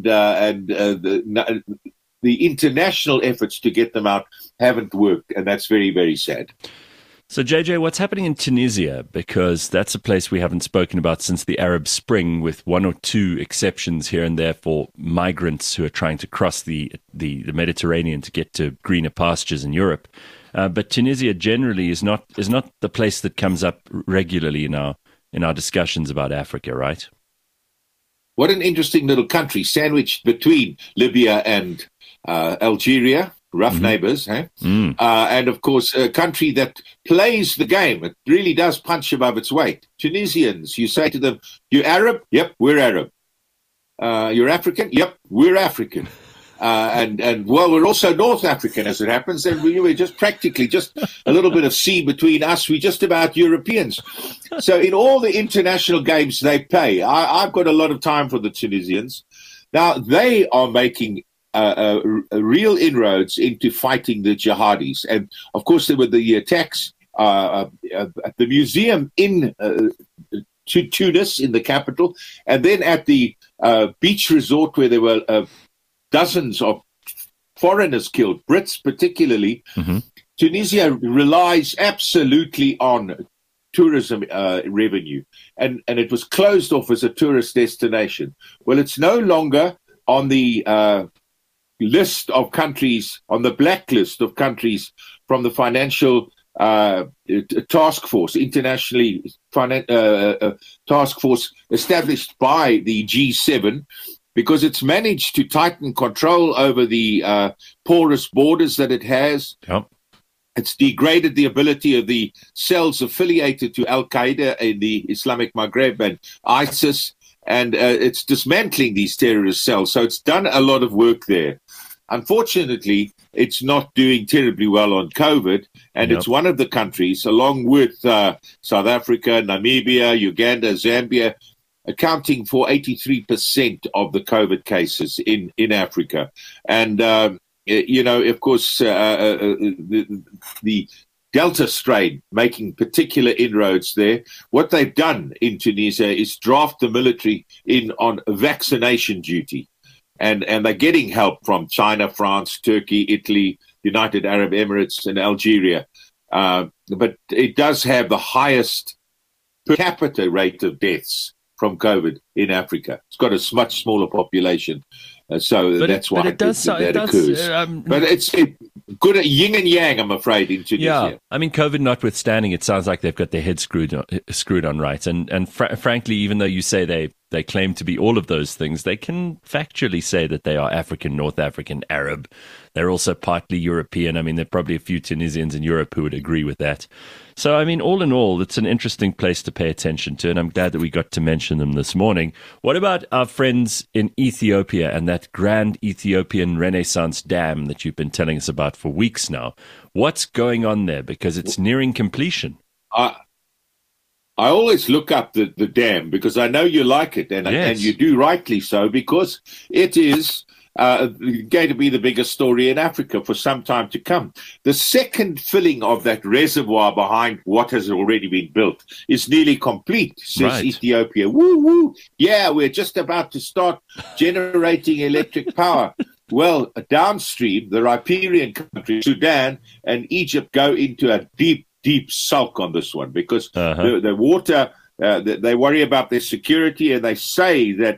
the international efforts to get them out haven't worked, and that's very, very sad. So, JJ, what's happening in Tunisia? Because that's a place we haven't spoken about since the Arab Spring, with 1 or 2 exceptions here and there for migrants who are trying to cross the Mediterranean to get to greener pastures in Europe. But Tunisia generally is not the place that comes up regularly in our discussions about Africa, right? What an interesting little country, sandwiched between Libya and Algeria, rough neighbors, eh? And of course, a country that plays the game. It really does punch above its weight. Tunisians, you say to them, "You're Arab? Yep, we're Arab. You're African? Yep, we're African. And we're also North African, as it happens, and we're just practically just a little bit of sea between us. We're just about Europeans. So in all the international games they play, I've got a lot of time for the Tunisians. Now, they are making real inroads into fighting the jihadis. And, of course, there were the attacks at the museum in Tunis, in the capital, and then at the beach resort where there were dozens of foreigners killed, Brits particularly. Tunisia relies absolutely on tourism revenue, and it was closed off as a tourist destination. Well, it's no longer on the list of countries, on the blacklist of countries from the Financial task force, task force established by the G7, because it's managed to tighten control over the porous borders that it has. Yep. It's degraded the ability of the cells affiliated to Al-Qaeda in the Islamic Maghreb and ISIS, and it's dismantling these terrorist cells. So it's done a lot of work there. Unfortunately, it's not doing terribly well on COVID, and It's one of the countries, along with South Africa, Namibia, Uganda, Zambia, accounting for 83% of the COVID cases in Africa. And of course, the Delta strain making particular inroads there. What they've done in Tunisia is draft the military in on vaccination duty. And they're getting help from China, France, Turkey, Italy, United Arab Emirates, and Algeria. But it does have the highest per capita rate of deaths from COVID in Africa. It's got a much smaller population. That's why it occurs. But it's good at yin and yang, I'm afraid, in Tunisia. Yeah, I mean, COVID notwithstanding, it sounds like they've got their heads screwed on right. And frankly, even though you say they claim to be all of those things, they can factually say that they are African, North African, Arab. They're also partly European. I mean, there are probably a few Tunisians in Europe who would agree with that. So, I mean, all in all, it's an interesting place to pay attention to, and I'm glad that we got to mention them this morning. What about our friends in Ethiopia and that grand Ethiopian Renaissance Dam that you've been telling us about for weeks now? What's going on there? Because it's nearing completion. I always look up the dam because I know you like it, and you do rightly so, because it is going to be the biggest story in Africa for some time to come. The second filling of that reservoir behind what has already been built is nearly complete, says Ethiopia. Woo, woo. Yeah, we're just about to start generating electric power. Well, downstream, the riparian countries, Sudan and Egypt, go into a deep sulk on this one because the water, they worry about their security, and they say that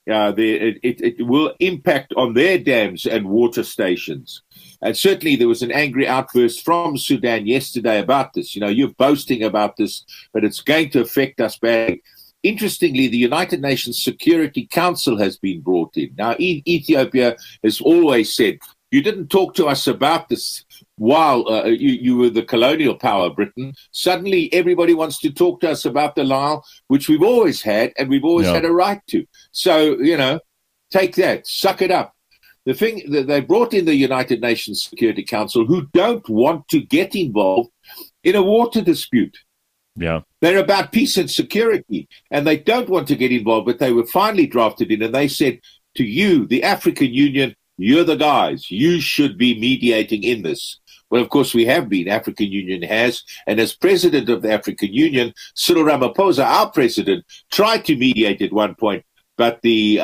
it will impact on their dams and water stations. And certainly there was an angry outburst from Sudan yesterday about this. You know, you're boasting about this, but it's going to affect us badly. Interestingly, the United Nations Security Council has been brought in. Now, Ethiopia has always said, you didn't talk to us about this while you were the colonial power, Britain. Suddenly, everybody wants to talk to us about the Nile, which we've always had, and we've always had a right to. So, take that, suck it up. The thing that they brought in the United Nations Security Council, who don't want to get involved in a water dispute. Yeah. They're about peace and security, and they don't want to get involved, but they were finally drafted in, and they said to you, the African Union, you're the guys. You should be mediating in this. Well, of course, we have been. African Union has. And as president of the African Union, Cyril Ramaphosa, our president, tried to mediate at one point. But the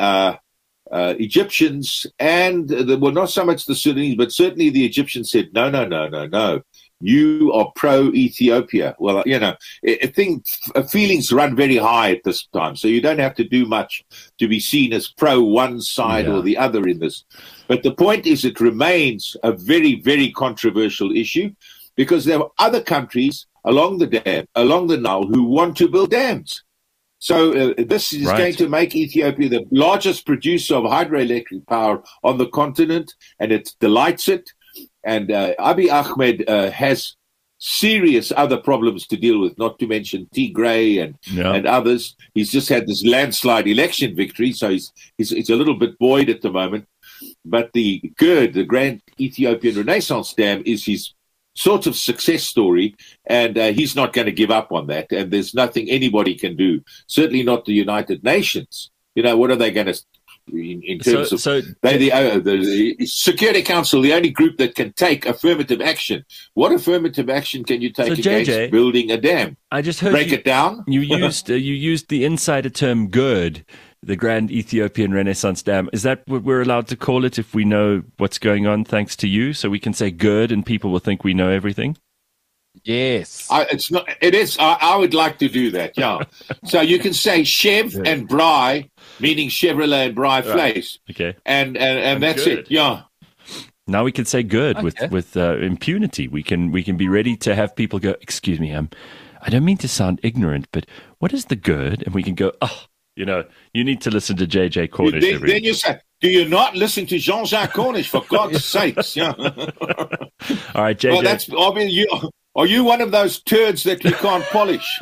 Egyptians and, not so much the Sudanese, but certainly the Egyptians said, no. You are pro-Ethiopia. Well, I think feelings run very high at this time, so you don't have to do much to be seen as pro one side or the other in this. But the point is, it remains a very, very controversial issue because there are other countries along the Nile who want to build dams. So this is going to make Ethiopia the largest producer of hydroelectric power on the continent, and it delights it. And Abiy Ahmed has serious other problems to deal with, not to mention Tigray and others. He's just had this landslide election victory, so he's a little bit buoyed at the moment. But the Grand Ethiopian Renaissance Dam, is his sort of success story, and he's not going to give up on that. And there's nothing anybody can do, certainly not the United Nations. What are they going to... In terms of the Security Council, the only group that can take affirmative action. What affirmative action can you take against building a dam? I just heard break it down. You used the insider term GERD, the Grand Ethiopian Renaissance Dam. Is that what we're allowed to call it if we know what's going on? Thanks to you, so we can say GERD and people will think we know everything. Yes, it's not. It is. I would like to do that. Yeah. So you can say Chev and Bry, meaning Chevrolet and Bry Flace. Okay. And that's good. It. Yeah. Now we can say good with impunity. We can be ready to have people go, excuse me, I don't mean to sound ignorant, but what is the good? And we can go, you need to listen to JJ Cornish. Then you say, do you not listen to Jean-Jacques Cornish, for God's sakes? Yeah. All right, JJ. Well, are you one of those turds that you can't polish?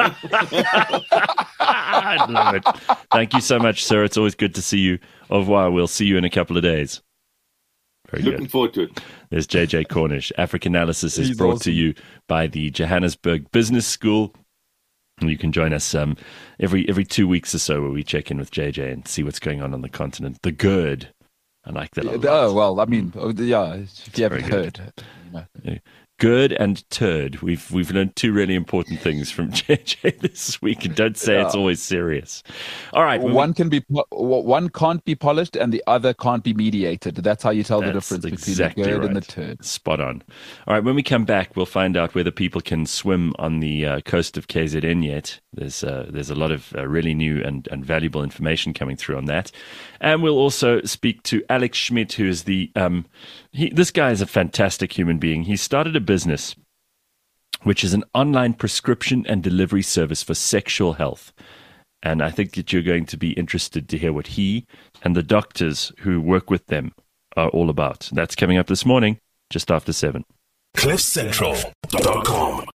I love it. Thank you so much, sir. It's always good to see you. Au revoir. We'll see you in a couple of days. Very Looking forward to it. There's JJ Cornish. Africanalysis is brought to you by the Johannesburg Business School. You can join us every 2 weeks or so where we check in with JJ and see what's going on the continent. The good. I like that a lot. Oh, well, I mean, yeah, if you haven't heard. Good and turd. We've learned two really important things from JJ this week, and don't say it's always serious. All right, one can't be polished, and the other can't be mediated. That's how you tell the difference between the good and the turd. Spot on. All right, when we come back, we'll find out whether people can swim on the coast of KZN yet. There's a lot of really new and valuable information coming through on that, and we'll also speak to Alex Schmidt, who is this guy is a fantastic human being. He started a business which is an online prescription and delivery service for sexual health. And I think that you're going to be interested to hear what he and the doctors who work with them are all about. That's coming up this morning, just after 7. CliffCentral.com